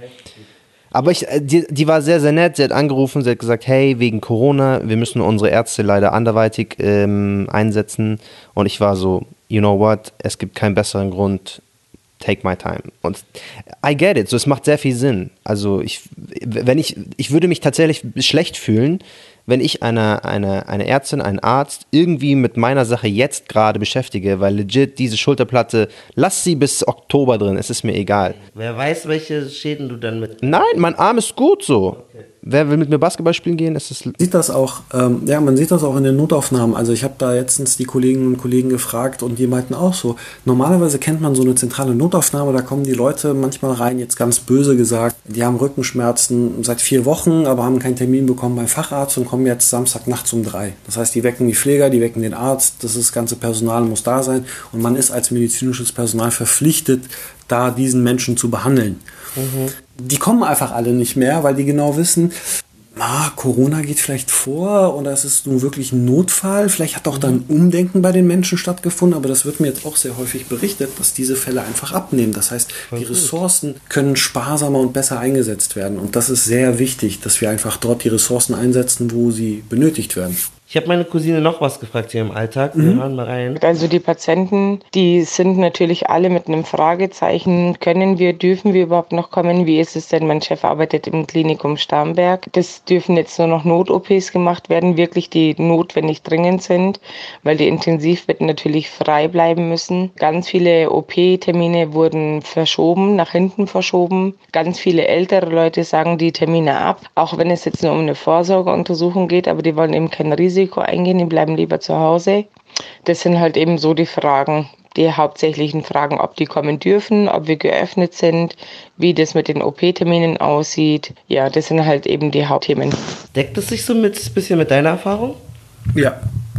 Aber ich, die, die war sehr, sehr nett. Sie hat angerufen, sie hat gesagt, hey, wegen Corona, wir müssen unsere Ärzte leider anderweitig ähm, einsetzen. Und ich war so, you know what, es gibt keinen besseren Grund, take my time. Und I get it, so es macht sehr viel Sinn. Also ich, wenn ich, ich würde mich tatsächlich schlecht fühlen, wenn ich eine, eine, eine Ärztin, einen Arzt irgendwie mit meiner Sache jetzt gerade beschäftige, weil legit diese Schulterplatte, lass sie bis Oktober drin, es ist mir egal. Wer weiß, welche Schäden du dann mit... Nein, mein Arm ist gut so. Okay. Wer will mit mir Basketball spielen gehen, ist es... Sieht das auch, ähm, ja, man sieht das auch in den Notaufnahmen. Also ich habe da letztens die Kolleginnen und Kollegen gefragt und die meinten auch so, normalerweise kennt man so eine zentrale Notaufnahme, da kommen die Leute manchmal rein, jetzt ganz böse gesagt, die haben Rückenschmerzen seit vier Wochen, aber haben keinen Termin bekommen beim Facharzt und kommen jetzt Samstag nachts um drei. Das heißt, die wecken die Pfleger, die wecken den Arzt, das, ist, das ganze Personal muss da sein und man ist als medizinisches Personal verpflichtet, da diesen Menschen zu behandeln. Mhm. Die kommen einfach alle nicht mehr, weil die genau wissen, ah, Corona geht vielleicht vor oder es ist nun wirklich ein Notfall. Vielleicht hat auch dann ein Umdenken bei den Menschen stattgefunden, aber das wird mir jetzt auch sehr häufig berichtet, dass diese Fälle einfach abnehmen. Das heißt, die Ressourcen können sparsamer und besser eingesetzt werden und das ist sehr wichtig, dass wir einfach dort die Ressourcen einsetzen, wo sie benötigt werden. Ich habe meine Cousine noch was gefragt hier im Alltag. Wir mhm. hören mal rein. Also die Patienten, die sind natürlich alle mit einem Fragezeichen. Können wir, dürfen wir überhaupt noch kommen? Wie ist es denn? Mein Chef arbeitet im Klinikum Starnberg. Das dürfen jetzt nur noch Not-O Ps gemacht werden, wirklich die notwendig dringend sind, weil die Intensivbetten natürlich frei bleiben müssen. Ganz viele O P-Termine wurden verschoben, nach hinten verschoben. Ganz viele ältere Leute sagen die Termine ab, auch wenn es jetzt nur um eine Vorsorgeuntersuchung geht, aber die wollen eben kein Risiko eingehen, die bleiben lieber zu Hause. Das sind halt eben so die Fragen, die hauptsächlichen Fragen, ob die kommen dürfen, ob wir geöffnet sind, wie das mit den O P-Terminen aussieht. Ja, das sind halt eben die Hauptthemen. Deckt es sich so ein bisschen mit deiner Erfahrung? Ja,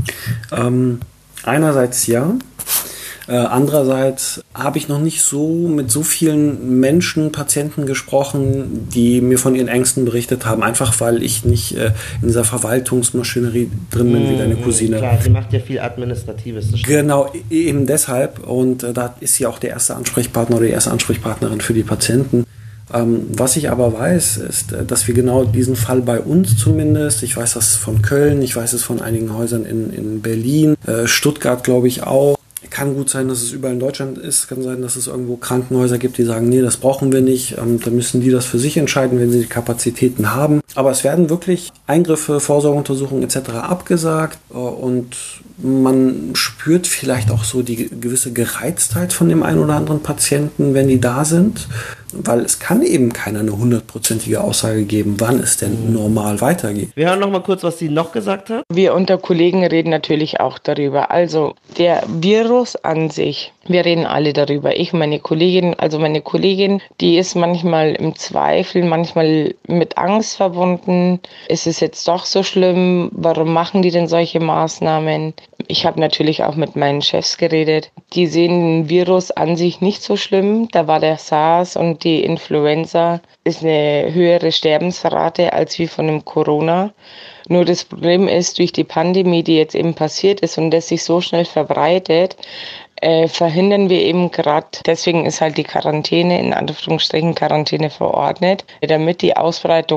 ähm, einerseits ja. Äh, andererseits habe ich noch nicht so mit so vielen Menschen, Patienten gesprochen, die mir von ihren Ängsten berichtet haben, einfach weil ich nicht äh, in dieser Verwaltungsmaschinerie drin bin, mmh, wie deine Cousine. Klar, sie macht ja viel Administratives. Genau, eben deshalb und äh, da ist sie auch der erste Ansprechpartner oder die erste Ansprechpartnerin für die Patienten. Ähm, was ich aber weiß, ist, dass wir genau diesen Fall bei uns zumindest, ich weiß das von Köln, ich weiß es von einigen Häusern in, in Berlin, äh, Stuttgart glaube ich auch. Kann gut sein, dass es überall in Deutschland ist. Kann sein, dass es irgendwo Krankenhäuser gibt, die sagen, nee, das brauchen wir nicht. Ähm, dann müssen die das für sich entscheiden, wenn sie die Kapazitäten haben. Aber es werden wirklich Eingriffe, Vorsorgeuntersuchungen et cetera abgesagt. Äh, und man spürt vielleicht auch so die gewisse Gereiztheit von dem einen oder anderen Patienten, wenn die da sind. Weil es kann eben keiner eine hundertprozentige Aussage geben, wann es denn normal weitergeht. Wir hören noch mal kurz, was sie noch gesagt hat. Wir unter Kollegen reden natürlich auch darüber. Also der Virus an sich, wir reden alle darüber. Ich, meine Kollegin, also meine Kollegin, die ist manchmal im Zweifel, manchmal mit Angst verbunden. Ist es jetzt doch so schlimm? Warum machen die denn solche Maßnahmen? Ich habe natürlich auch mit meinen Chefs geredet. Die sehen den Virus an sich nicht so schlimm. Da war der SARS und die Influenza ist eine höhere Sterbensrate als wie von dem Corona. Nur das Problem ist, durch die Pandemie, die jetzt eben passiert ist und das sich so schnell verbreitet, äh, verhindern wir eben gerade, deswegen ist halt die Quarantäne, in Anführungsstrichen Quarantäne verordnet, damit die Ausbreitung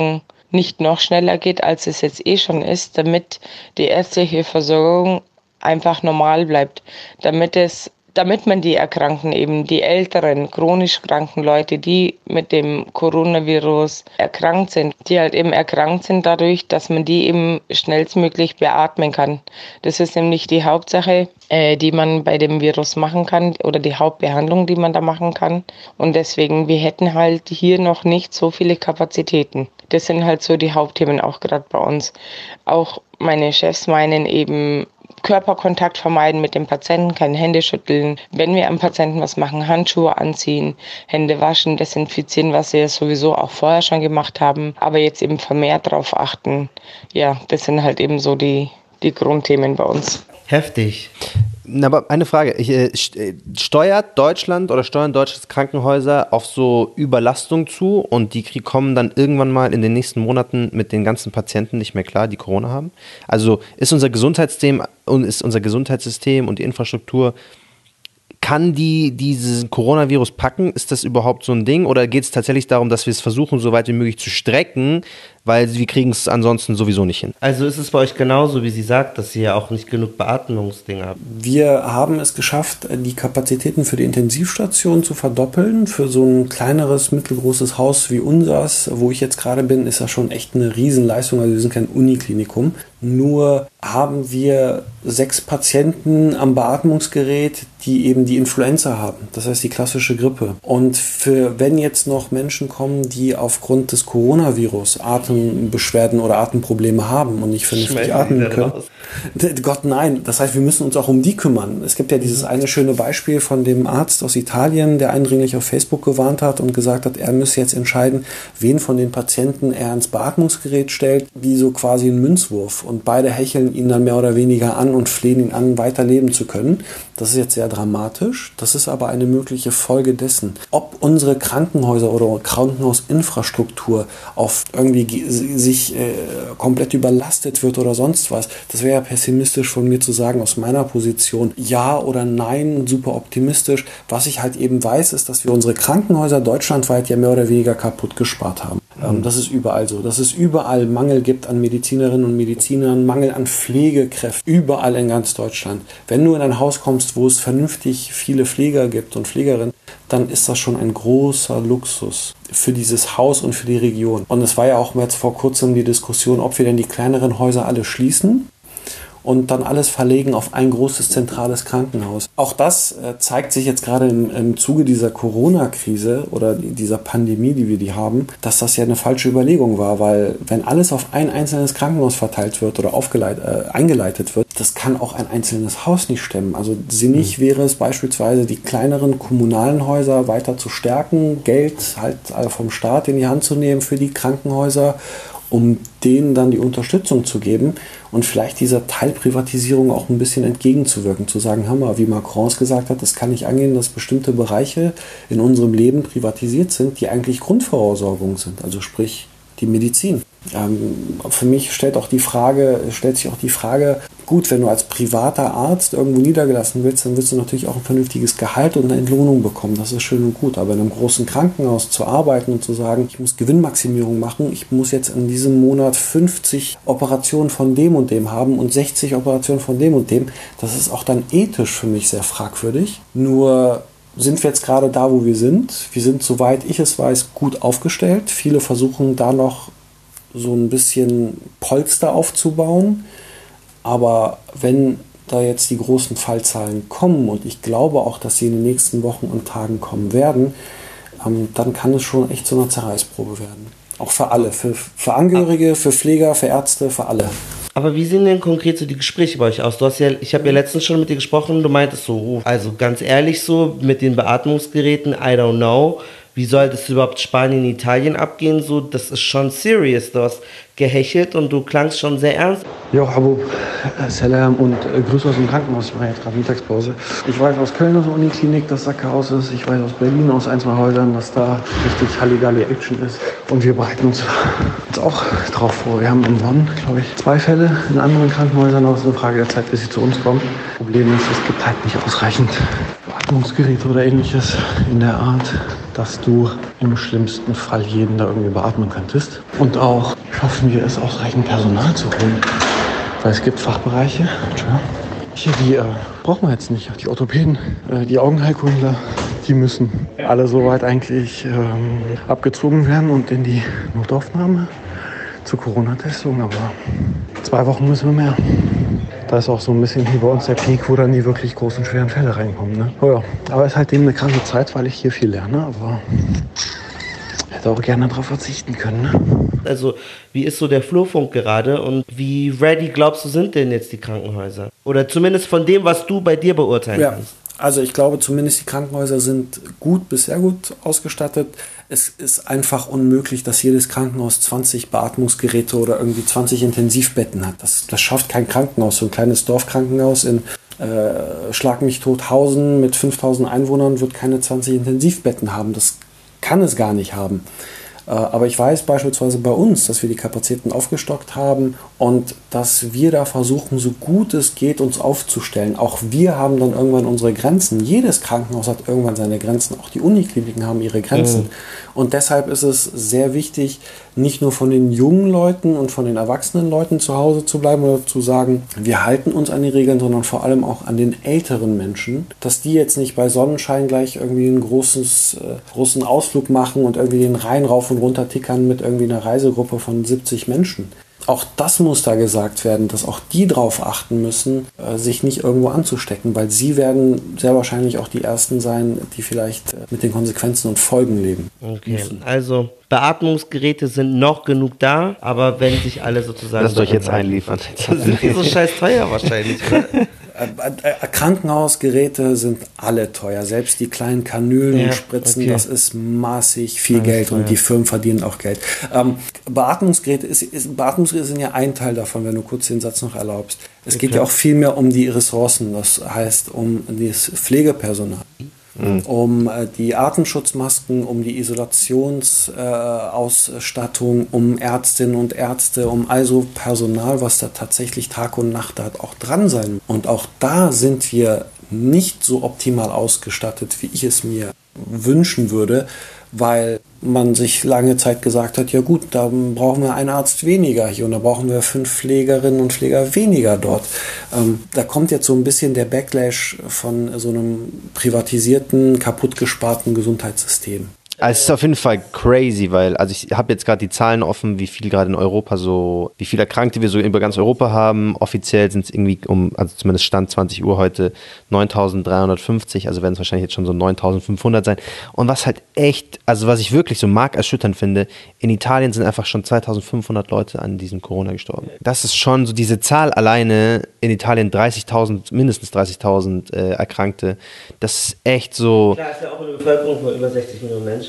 nicht noch schneller geht, als es jetzt eh schon ist, damit die ärztliche Versorgung einfach normal bleibt, damit es damit man die Erkrankten eben, die älteren, chronisch kranken Leute, die mit dem Coronavirus erkrankt sind, die halt eben erkrankt sind dadurch, dass man die eben schnellstmöglich beatmen kann. Das ist nämlich die Hauptsache, äh, die man bei dem Virus machen kann oder die Hauptbehandlung, die man da machen kann. Und deswegen, wir hätten halt hier noch nicht so viele Kapazitäten. Das sind halt so die Hauptthemen auch gerade bei uns. Auch meine Chefs meinen eben, Körperkontakt vermeiden mit dem Patienten, keine Hände schütteln. Wenn wir am Patienten was machen, Handschuhe anziehen, Hände waschen, desinfizieren, was wir sowieso auch vorher schon gemacht haben, aber jetzt eben vermehrt darauf achten. Ja, das sind halt eben so die, die Grundthemen bei uns. Heftig. Na, aber eine Frage, ich, äh, steuert Deutschland oder steuern deutsche Krankenhäuser auf so Überlastung zu und die kommen dann irgendwann mal in den nächsten Monaten mit den ganzen Patienten nicht mehr klar, die Corona haben? Also ist unser Gesundheitssystem und ist unser Gesundheitssystem und die Infrastruktur, kann die diesen Coronavirus packen? Ist das überhaupt so ein Ding? Oder geht es tatsächlich darum, dass wir es versuchen, so weit wie möglich zu strecken, weil wir kriegen es ansonsten sowieso nicht hin? Also ist es bei euch genauso, wie sie sagt, dass ihr ja auch nicht genug Beatmungsdinge habt? Wir haben es geschafft, die Kapazitäten für die Intensivstation zu verdoppeln. Für so ein kleineres, mittelgroßes Haus wie unseres, wo ich jetzt gerade bin, ist das schon echt eine Riesenleistung. Also wir sind kein Uniklinikum. Nur haben wir sechs Patienten am Beatmungsgerät, die eben die Influenza haben. Das heißt die klassische Grippe. Und für wenn jetzt noch Menschen kommen, die aufgrund des Coronavirus Atembeschwerden oder Atemprobleme haben und nicht vernünftig atmen können. Gott, nein. Das heißt, wir müssen uns auch um die kümmern. Es gibt ja dieses eine schöne Beispiel von dem Arzt aus Italien, der eindringlich auf Facebook gewarnt hat und gesagt hat, er müsse jetzt entscheiden, wen von den Patienten er ins Beatmungsgerät stellt, wie so quasi ein Münzwurf. Und beide hecheln ihn dann mehr oder weniger an und flehen ihn an, weiterleben zu können. Das ist jetzt sehr dramatisch. Das ist aber eine mögliche Folge dessen. Ob unsere Krankenhäuser oder Krankenhausinfrastruktur auf irgendwie sich äh, komplett überlastet wird oder sonst was, das wäre ja pessimistisch von mir zu sagen aus meiner Position. Ja oder nein, super optimistisch. Was ich halt eben weiß, ist, dass wir unsere Krankenhäuser deutschlandweit ja mehr oder weniger kaputt gespart haben. Ähm, das ist überall so. Dass es überall Mangel gibt an Medizinerinnen und Medizinern, Mangel an Pflegekräften, überall in ganz Deutschland. Wenn du in ein Haus kommst, wo es vernünftig viele Pfleger gibt und Pflegerinnen, dann ist das schon ein großer Luxus für dieses Haus und für die Region. Und es war ja auch jetzt vor kurzem die Diskussion, ob wir denn die kleineren Häuser alle schließen und dann alles verlegen auf ein großes zentrales Krankenhaus. Auch das äh, zeigt sich jetzt gerade im, im Zuge dieser Corona-Krise oder dieser Pandemie, die wir die haben, dass das ja eine falsche Überlegung war, weil wenn alles auf ein einzelnes Krankenhaus verteilt wird oder aufgeleit, äh, eingeleitet wird, das kann auch ein einzelnes Haus nicht stemmen. Also sinnig wäre es beispielsweise, die kleineren kommunalen Häuser weiter zu stärken, Geld halt vom Staat in die Hand zu nehmen für die Krankenhäuser, um denen dann die Unterstützung zu geben und vielleicht dieser Teilprivatisierung auch ein bisschen entgegenzuwirken, zu sagen, hör mal, wie Macron es gesagt hat, es kann nicht angehen, dass bestimmte Bereiche in unserem Leben privatisiert sind, die eigentlich Grundversorgung sind, also sprich die Medizin. Ähm, für mich stellt auch die Frage, stellt sich auch die Frage, gut, wenn du als privater Arzt irgendwo niedergelassen willst, dann willst du natürlich auch ein vernünftiges Gehalt und eine Entlohnung bekommen. Das ist schön und gut. Aber in einem großen Krankenhaus zu arbeiten und zu sagen, ich muss Gewinnmaximierung machen, ich muss jetzt in diesem Monat fünfzig Operationen von dem und dem haben und sechzig Operationen von dem und dem, das ist auch dann ethisch für mich sehr fragwürdig. Nur sind wir jetzt gerade da, wo wir sind. Wir sind, soweit ich es weiß, gut aufgestellt. Viele versuchen da noch so ein bisschen Polster aufzubauen. Aber wenn da jetzt die großen Fallzahlen kommen, und ich glaube auch, dass sie in den nächsten Wochen und Tagen kommen werden, ähm, dann kann es schon echt so eine Zerreißprobe werden. Auch für alle, für, für Angehörige, für Pfleger, für Ärzte, für alle. Aber wie sehen denn konkret so die Gespräche bei euch aus? Du hast ja, ich habe ja letztens schon mit dir gesprochen, du meintest so, also ganz ehrlich so, mit den Beatmungsgeräten, I don't know, wie soll das überhaupt Spanien, Italien abgehen? So, das ist schon serious. Du hast gehechelt und du klangst schon sehr ernst. Jo, Habub, Salam und äh, Grüße aus dem Krankenhaus. Ich mache jetzt gerade Mittagspause. Ich weiß aus Köln aus der Uniklinik, dass da Chaos ist. Ich weiß aus Berlin aus ein, zwei Häusern, dass da richtig Halligalli Action ist. Und wir bereiten uns jetzt auch drauf vor. Wir haben in Bonn, glaube ich, zwei Fälle. In anderen Krankenhäusern noch. Es ist eine Frage der Zeit, bis sie zu uns kommen. Problem ist, es gibt halt nicht ausreichend Beatmungsgeräte oder ähnliches in der Art. dass du im schlimmsten Fall jeden da irgendwie beatmen könntest. Und auch schaffen wir es, ausreichend Personal zu holen. Weil es gibt Fachbereiche, hier, die äh, brauchen wir jetzt nicht. Die Orthopäden, äh, die Augenheilkundler, die müssen alle soweit eigentlich ähm, abgezogen werden und in die Notaufnahme zur Corona-Testung. Aber zwei Wochen müssen wir mehr. Da ist auch so ein bisschen hier bei uns der Peak, wo dann die wirklich großen, schweren Fälle reinkommen. Ne? Oh ja. Aber es ist halt eben eine kranke Zeit, weil ich hier viel lerne. Aber hätte auch gerne darauf verzichten können. Ne? Also, wie ist so der Flurfunk gerade und wie ready glaubst du sind denn jetzt die Krankenhäuser? Oder zumindest von dem, was du bei dir beurteilen ja. kannst. Also ich glaube zumindest die Krankenhäuser sind gut bis sehr gut ausgestattet. Es ist einfach unmöglich, dass jedes Krankenhaus zwanzig Beatmungsgeräte oder irgendwie zwanzig Intensivbetten hat. Das, das schafft kein Krankenhaus. So ein kleines Dorfkrankenhaus in äh, Schlag mich Tothausen mit fünftausend Einwohnern wird keine zwanzig Intensivbetten haben. Das kann es gar nicht haben. Aber ich weiß beispielsweise bei uns, dass wir die Kapazitäten aufgestockt haben und dass wir da versuchen, so gut es geht, uns aufzustellen. Auch wir haben dann irgendwann unsere Grenzen. Jedes Krankenhaus hat irgendwann seine Grenzen. Auch die Unikliniken haben ihre Grenzen. Mhm. Und deshalb ist es sehr wichtig, nicht nur von den jungen Leuten und von den erwachsenen Leuten zu Hause zu bleiben oder zu sagen, wir halten uns an die Regeln, sondern vor allem auch an den älteren Menschen, dass die jetzt nicht bei Sonnenschein gleich irgendwie einen großes, äh, großen Ausflug machen und irgendwie den Rhein rauf und runter tickern mit irgendwie einer Reisegruppe von siebzig Menschen. Auch das muss da gesagt werden, dass auch die drauf achten müssen, äh, sich nicht irgendwo anzustecken, weil sie werden sehr wahrscheinlich auch die Ersten sein, die vielleicht äh, mit den Konsequenzen und Folgen leben okay. müssen. Also Beatmungsgeräte sind noch genug da, aber wenn sich alle sozusagen... Lasst euch jetzt einliefern. Das sind die so scheiß teuer wahrscheinlich, oder? Krankenhausgeräte sind alle teuer, selbst die kleinen Kanülen ja, und Spritzen, okay. das ist massig viel Alles Geld teuer. Und die Firmen verdienen auch Geld. Ähm, Beatmungsgeräte, ist, ist, Beatmungsgeräte sind ja ein Teil davon, wenn du kurz den Satz noch erlaubst. Es ja, geht klar. ja auch viel mehr um die Ressourcen, das heißt um das Pflegepersonal. Mhm. Um äh, die Atemschutzmasken, um die Isolationsausstattung, äh, um Ärztinnen und Ärzte, um also Personal, was da tatsächlich Tag und Nacht hat, auch dran sein. Und auch da sind wir nicht so optimal ausgestattet, wie ich es mir wünschen würde, weil man sich lange Zeit gesagt hat, ja gut, da brauchen wir einen Arzt weniger hier und da brauchen wir fünf Pflegerinnen und Pfleger weniger dort. Ähm, da kommt jetzt so ein bisschen der Backlash von so einem privatisierten, kaputtgesparten Gesundheitssystem. Also es ist auf jeden Fall crazy, weil, also ich habe jetzt gerade die Zahlen offen, wie viel gerade in Europa so, wie viele Erkrankte wir so über ganz Europa haben. Offiziell sind es irgendwie um, also zumindest Stand zwanzig Uhr heute neuntausenddreihundertfünfzig, also werden es wahrscheinlich jetzt schon so neuntausendfünfhundert sein. Und was halt echt, also was ich wirklich so markerschütternd finde, in Italien sind einfach schon zweitausendfünfhundert Leute an diesem Corona gestorben. Das ist schon so diese Zahl alleine, in Italien dreißigtausend, mindestens dreißigtausend äh, Erkrankte. Das ist echt so. Klar, ist ja auch eine Bevölkerung von über sechzig Millionen Menschen.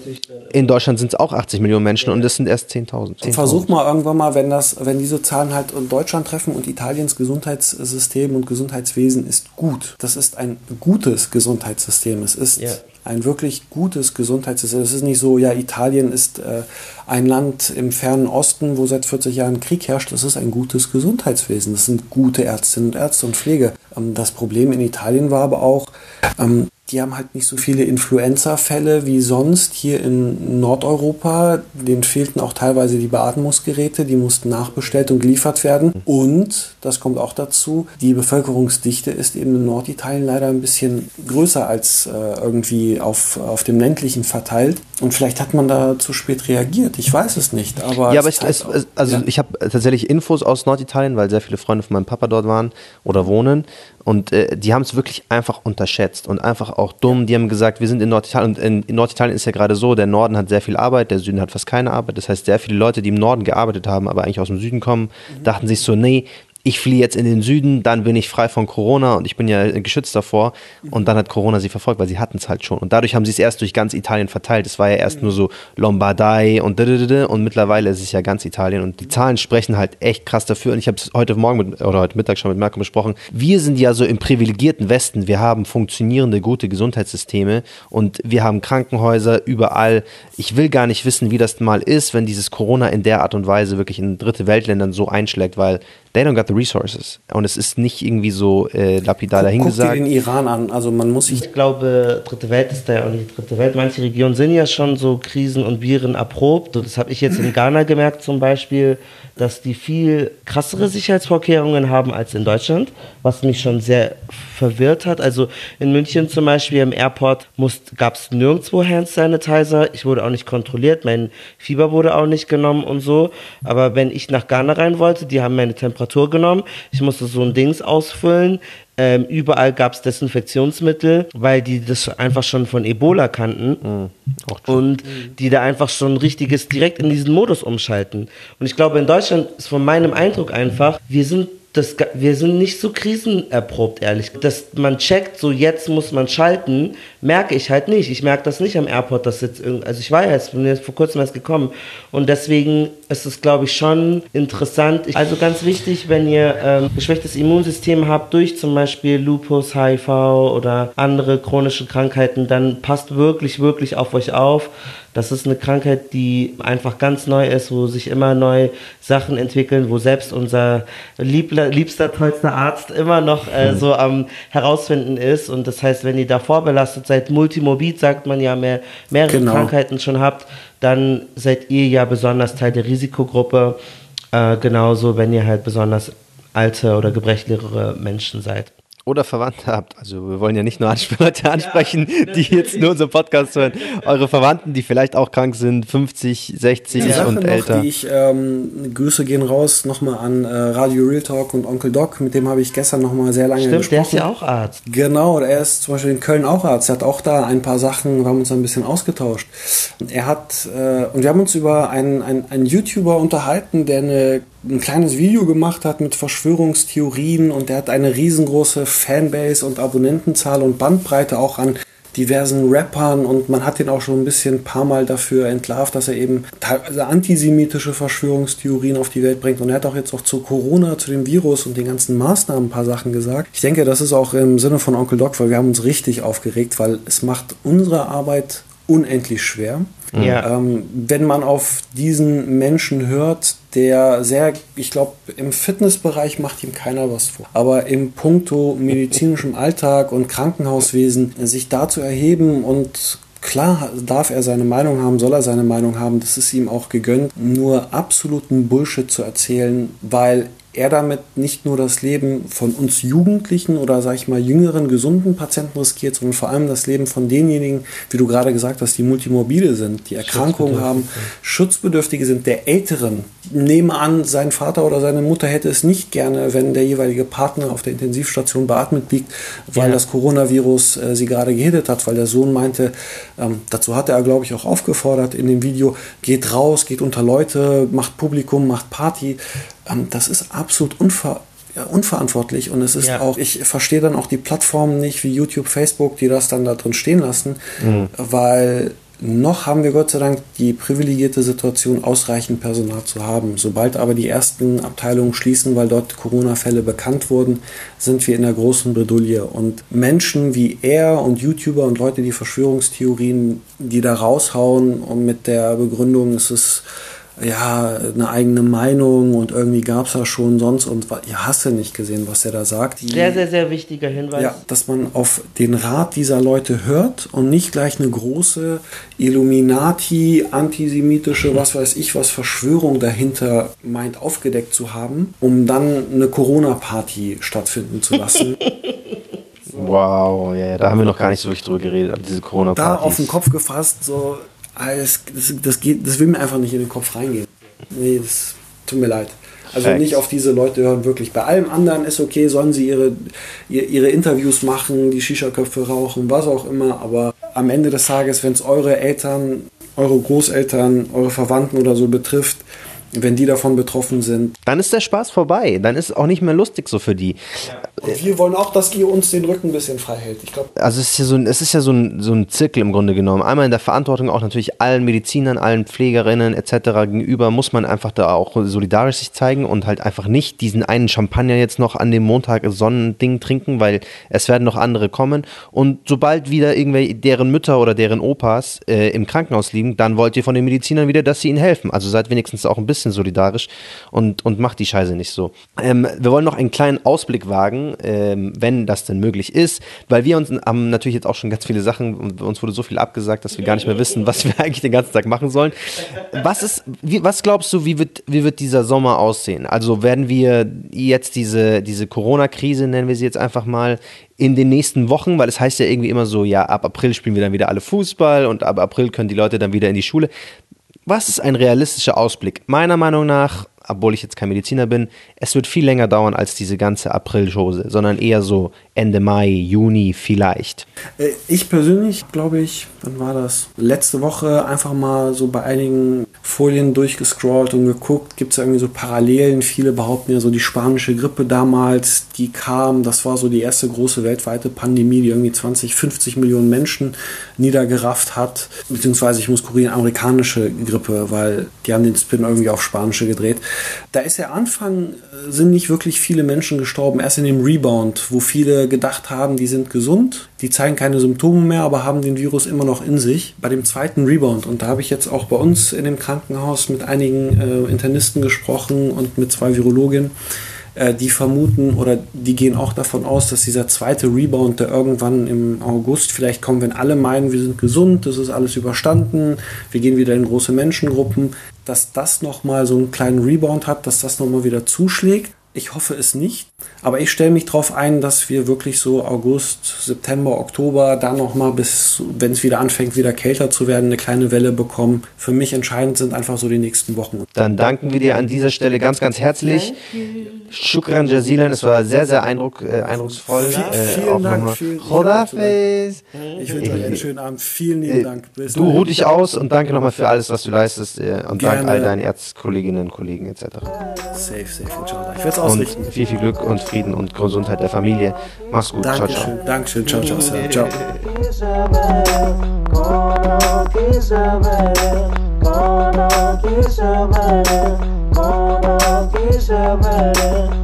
In Deutschland sind es auch achtzig Millionen Menschen und es sind erst zehntausend. Versuch mal irgendwann mal, wenn das, wenn diese Zahlen halt in Deutschland treffen und Italiens Gesundheitssystem und Gesundheitswesen ist gut. Das ist ein gutes Gesundheitssystem. Es ist ja. ein wirklich gutes Gesundheitssystem. Es ist nicht so, ja, Italien ist äh, ein Land im fernen Osten, wo seit vierzig Jahren Krieg herrscht. Das ist ein gutes Gesundheitswesen. Das sind gute Ärztinnen und Ärzte und Pflege. Ähm, das Problem in Italien war aber auch, ähm, die haben halt nicht so viele Influenza-Fälle wie sonst hier in Nordeuropa. Denen fehlten auch teilweise die Beatmungsgeräte, die mussten nachbestellt und geliefert werden. Und, das kommt auch dazu, die Bevölkerungsdichte ist eben in Norditalien leider ein bisschen größer als äh, irgendwie auf, auf dem ländlichen verteilt. Und vielleicht hat man da zu spät reagiert, ich weiß es nicht. Aber ja, aber es es, auch, es, also ja. ich habe tatsächlich Infos aus Norditalien, weil sehr viele Freunde von meinem Papa dort waren oder wohnen. Und äh, die haben es wirklich einfach unterschätzt und einfach auch dumm. Die haben gesagt, wir sind in Norditalien. Und in, in Norditalien ist ja gerade so, der Norden hat sehr viel Arbeit, der Süden hat fast keine Arbeit. Das heißt, sehr viele Leute, die im Norden gearbeitet haben, aber eigentlich aus dem Süden kommen, mhm. dachten sich so, nee, ich fliehe jetzt in den Süden, dann bin ich frei von Corona und ich bin ja geschützt davor. Und dann hat Corona sie verfolgt, weil sie hatten es halt schon. Und dadurch haben sie es erst durch ganz Italien verteilt. Es war ja erst nur so Lombardei und dididide und mittlerweile ist es ja ganz Italien. Und die Zahlen sprechen halt echt krass dafür. Und ich habe es heute Morgen mit, oder heute Mittag schon mit Malcolm besprochen. Wir sind ja so im privilegierten Westen. Wir haben funktionierende, gute Gesundheitssysteme und wir haben Krankenhäuser überall. Ich will gar nicht wissen, wie das mal ist, wenn dieses Corona in der Art und Weise wirklich in dritte Weltländern so einschlägt, weil they don't got the resources. Und es ist nicht irgendwie so äh, lapidar dahingesagt. Guck dir den Iran an, also man muss sich... Ich glaube, dritte Welt ist da ja auch nicht die dritte Welt. Manche Regionen sind ja schon so Krisen und Viren erprobt. Das habe ich jetzt in Ghana gemerkt zum Beispiel, dass die viel krassere Sicherheitsvorkehrungen haben als in Deutschland, was mich schon sehr verwirrt hat. Also in München zum Beispiel im Airport gab es nirgendwo Hand Sanitizer. Ich wurde auch nicht kontrolliert, mein Fieber wurde auch nicht genommen und so. Aber wenn ich nach Ghana rein wollte, die haben meine Temperatur genommen. Ich musste so ein Dings ausfüllen. Ähm, überall gab es Desinfektionsmittel, weil die das einfach schon von Ebola kannten mhm. und die da einfach schon richtiges direkt in diesen Modus umschalten. Und ich glaube, in Deutschland ist von meinem Eindruck einfach, wir sind Das, wir sind nicht so krisenerprobt, ehrlich. Dass man checkt, so jetzt muss man schalten, merke ich halt nicht. Ich merke das nicht am Airport, dass jetzt irgend, also ich war ja jetzt, bin jetzt vor kurzem erst gekommen und deswegen ist es, glaube ich, schon interessant. Ich, also ganz wichtig, wenn ihr ähm, geschwächtes Immunsystem habt durch zum Beispiel Lupus, H I V oder andere chronische Krankheiten, dann passt wirklich, wirklich auf euch auf. Das ist eine Krankheit, die einfach ganz neu ist, wo sich immer neue Sachen entwickeln, wo selbst unser liebler, liebster, tollster Arzt immer noch äh, so am herausfinden ist. Und das heißt, wenn ihr da vorbelastet seid, multimorbid, sagt man ja, mehr, mehrere genau. Krankheiten schon habt, dann seid ihr ja besonders Teil der Risikogruppe. Äh, genauso, wenn ihr halt besonders alte oder gebrechlichere Menschen seid. Oder Verwandte habt. Also wir wollen ja nicht nur Leute ansprechen, ja, die jetzt nur unseren Podcast hören. Eure Verwandten, die vielleicht auch krank sind, fünfzig, sechzig ja, und noch, älter. Die ich, ähm, Grüße gehen raus nochmal an äh, Radio Real Talk und Onkel Doc, mit dem habe ich gestern nochmal sehr lange Stimmt, gesprochen. Der ist ja auch Arzt. Genau, er ist zum Beispiel in Köln auch Arzt. Er hat auch da ein paar Sachen, wir haben uns ein bisschen ausgetauscht. Er hat, äh, und wir haben uns über einen, einen, einen YouTuber unterhalten, der eine ein kleines Video gemacht hat mit Verschwörungstheorien und der hat eine riesengroße Fanbase und Abonnentenzahl und Bandbreite auch an diversen Rappern und man hat ihn auch schon ein bisschen ein paar Mal dafür entlarvt, dass er eben teilweise antisemitische Verschwörungstheorien auf die Welt bringt und er hat auch jetzt auch zu Corona, zu dem Virus und den ganzen Maßnahmen ein paar Sachen gesagt. Ich denke, das ist auch im Sinne von Onkel Doc, weil wir haben uns richtig aufgeregt, weil es macht unsere Arbeit unendlich schwer. Ja. Ähm, wenn man auf diesen Menschen hört, der sehr, ich glaube, im Fitnessbereich macht ihm keiner was vor. Aber im Puncto medizinischem Alltag und Krankenhauswesen sich da zu erheben und klar darf er seine Meinung haben, soll er seine Meinung haben, das ist ihm auch gegönnt, nur absoluten Bullshit zu erzählen, weil er damit nicht nur das Leben von uns Jugendlichen oder, sag ich mal, jüngeren, gesunden Patienten riskiert, sondern vor allem das Leben von denjenigen, wie du gerade gesagt hast, die multimorbide sind, die Erkrankungen haben, Schutzbedürftige sind, der Älteren. Nehme an, sein Vater oder seine Mutter hätte es nicht gerne, wenn der jeweilige Partner auf der Intensivstation beatmet liegt, weil ja. das Coronavirus äh, sie gerade gehittet hat, weil der Sohn meinte, ähm, dazu hat er, glaube ich, auch aufgefordert in dem Video, geht raus, geht unter Leute, macht Publikum, macht Party. Ähm, das ist absolut unver ja, unverantwortlich und es ist ja. auch, ich verstehe dann auch die Plattformen nicht wie YouTube, Facebook, die das dann da drin stehen lassen, mhm. weil noch haben wir Gott sei Dank die privilegierte Situation, ausreichend Personal zu haben. Sobald aber die ersten Abteilungen schließen, weil dort Corona-Fälle bekannt wurden, sind wir in der großen Bredouille. Und Menschen wie er und YouTuber und Leute, die Verschwörungstheorien, die da raushauen und mit der Begründung, es ist ja eine eigene Meinung und irgendwie gab es ja schon sonst und ja, hast du nicht gesehen, was er da sagt. Die, sehr, sehr, sehr wichtiger Hinweis. Ja, dass man auf den Rat dieser Leute hört und nicht gleich eine große Illuminati, antisemitische, was weiß ich, was Verschwörung dahinter meint, aufgedeckt zu haben, um dann eine Corona-Party stattfinden zu lassen. Wow, ja, da haben wir noch gar nicht so wirklich drüber geredet, diese Corona-Partys. Da auf den Kopf gefasst, so Das, das, das, geht, das will mir einfach nicht in den Kopf reingehen. Nee, das tut mir leid. Also Facts. Nicht auf diese Leute hören, wirklich. Bei allem anderen ist okay, sollen sie ihre, ihre Interviews machen, die Shisha-Köpfe rauchen, was auch immer. Aber am Ende des Tages, wenn es eure Eltern, eure Großeltern, eure Verwandten oder so betrifft, wenn die davon betroffen sind. Dann ist der Spaß vorbei. Dann ist es auch nicht mehr lustig so für die. Ja. Und wir wollen auch, dass ihr uns den Rücken ein bisschen frei hält. Ich glaube. Also es ist ja so ein, es ist ja so ein, so ein Zirkel im Grunde genommen. Einmal in der Verantwortung auch natürlich allen Medizinern, allen Pflegerinnen et cetera gegenüber muss man einfach da auch solidarisch sich zeigen und halt einfach nicht diesen einen Champagner jetzt noch an dem Montag Sonnending trinken, weil es werden noch andere kommen. Und sobald wieder irgendwelche deren Mütter oder deren Opas äh, im Krankenhaus liegen, dann wollt ihr von den Medizinern wieder, dass sie ihnen helfen. Also seid wenigstens auch ein bisschen solidarisch und, und macht die Scheiße nicht so. Ähm, wir wollen noch einen kleinen Ausblick wagen, ähm, wenn das denn möglich ist, weil wir uns haben natürlich jetzt auch schon ganz viele Sachen und uns wurde so viel abgesagt, dass wir gar nicht mehr wissen, was wir eigentlich den ganzen Tag machen sollen. Was ist, wie, was glaubst du, wie wird, wie wird dieser Sommer aussehen? Also werden wir jetzt diese, diese Corona-Krise, nennen wir sie jetzt einfach mal, in den nächsten Wochen, weil es heißt ja irgendwie immer so, ja, ab April spielen wir dann wieder alle Fußball und ab April können die Leute dann wieder in die Schule. Was ist ein realistischer Ausblick? Meiner Meinung nach, obwohl ich jetzt kein Mediziner bin, es wird viel länger dauern als diese ganze April-Chose, sondern eher so Ende Mai, Juni vielleicht. Ich persönlich, glaube ich, wann war das? Letzte Woche einfach mal so bei einigen Folien durchgescrollt und geguckt, gibt es irgendwie so Parallelen. Viele behaupten ja so, die spanische Grippe damals, die kam, das war so die erste große weltweite Pandemie, die irgendwie zwanzig, fünfzig Millionen Menschen niedergerafft hat. Beziehungsweise, ich muss korrigieren, amerikanische Grippe, weil die haben den Spin irgendwie auf spanische gedreht. Da ist der Anfang, sind nicht wirklich viele Menschen gestorben, erst in dem Rebound, wo viele gedacht haben, die sind gesund, die zeigen keine Symptome mehr, aber haben den Virus immer noch in sich. Bei dem zweiten Rebound, und da habe ich jetzt auch bei uns in dem Krankenhaus mit einigen äh, Internisten gesprochen und mit zwei Virologinnen, äh, die vermuten oder die gehen auch davon aus, dass dieser zweite Rebound, der irgendwann im August vielleicht kommt, wenn alle meinen, wir sind gesund, das ist alles überstanden, wir gehen wieder in große Menschengruppen, dass das nochmal so einen kleinen Rebound hat, dass das nochmal wieder zuschlägt. Ich hoffe es nicht, aber ich stelle mich darauf ein, dass wir wirklich so August, September, Oktober, dann nochmal bis, wenn es wieder anfängt, wieder kälter zu werden, eine kleine Welle bekommen. Für mich entscheidend sind einfach so die nächsten Wochen. Dann danken wir dir an dieser Stelle ganz, ganz herzlich. Shukran Jazilan, es war sehr, sehr eindruck, äh, eindrucksvoll. Vielen, äh, vielen Dank. Vielen, Khodafez. Ich wünsche euch einen schönen Abend. Vielen lieben Dank. Bis du ruh dich aus und danke nochmal für alles, was du leistest äh, und Gerne. dank all deinen Ärztkolleginnen und Kollegen et cetera. Safe, safe, inshallah. Ich werde es ausrichten. Und viel, viel Glück und Frieden und Gesundheit der Familie. Mach's gut. Dankeschön. Dankeschön. Ciao, ciao. Ciao. Ciao.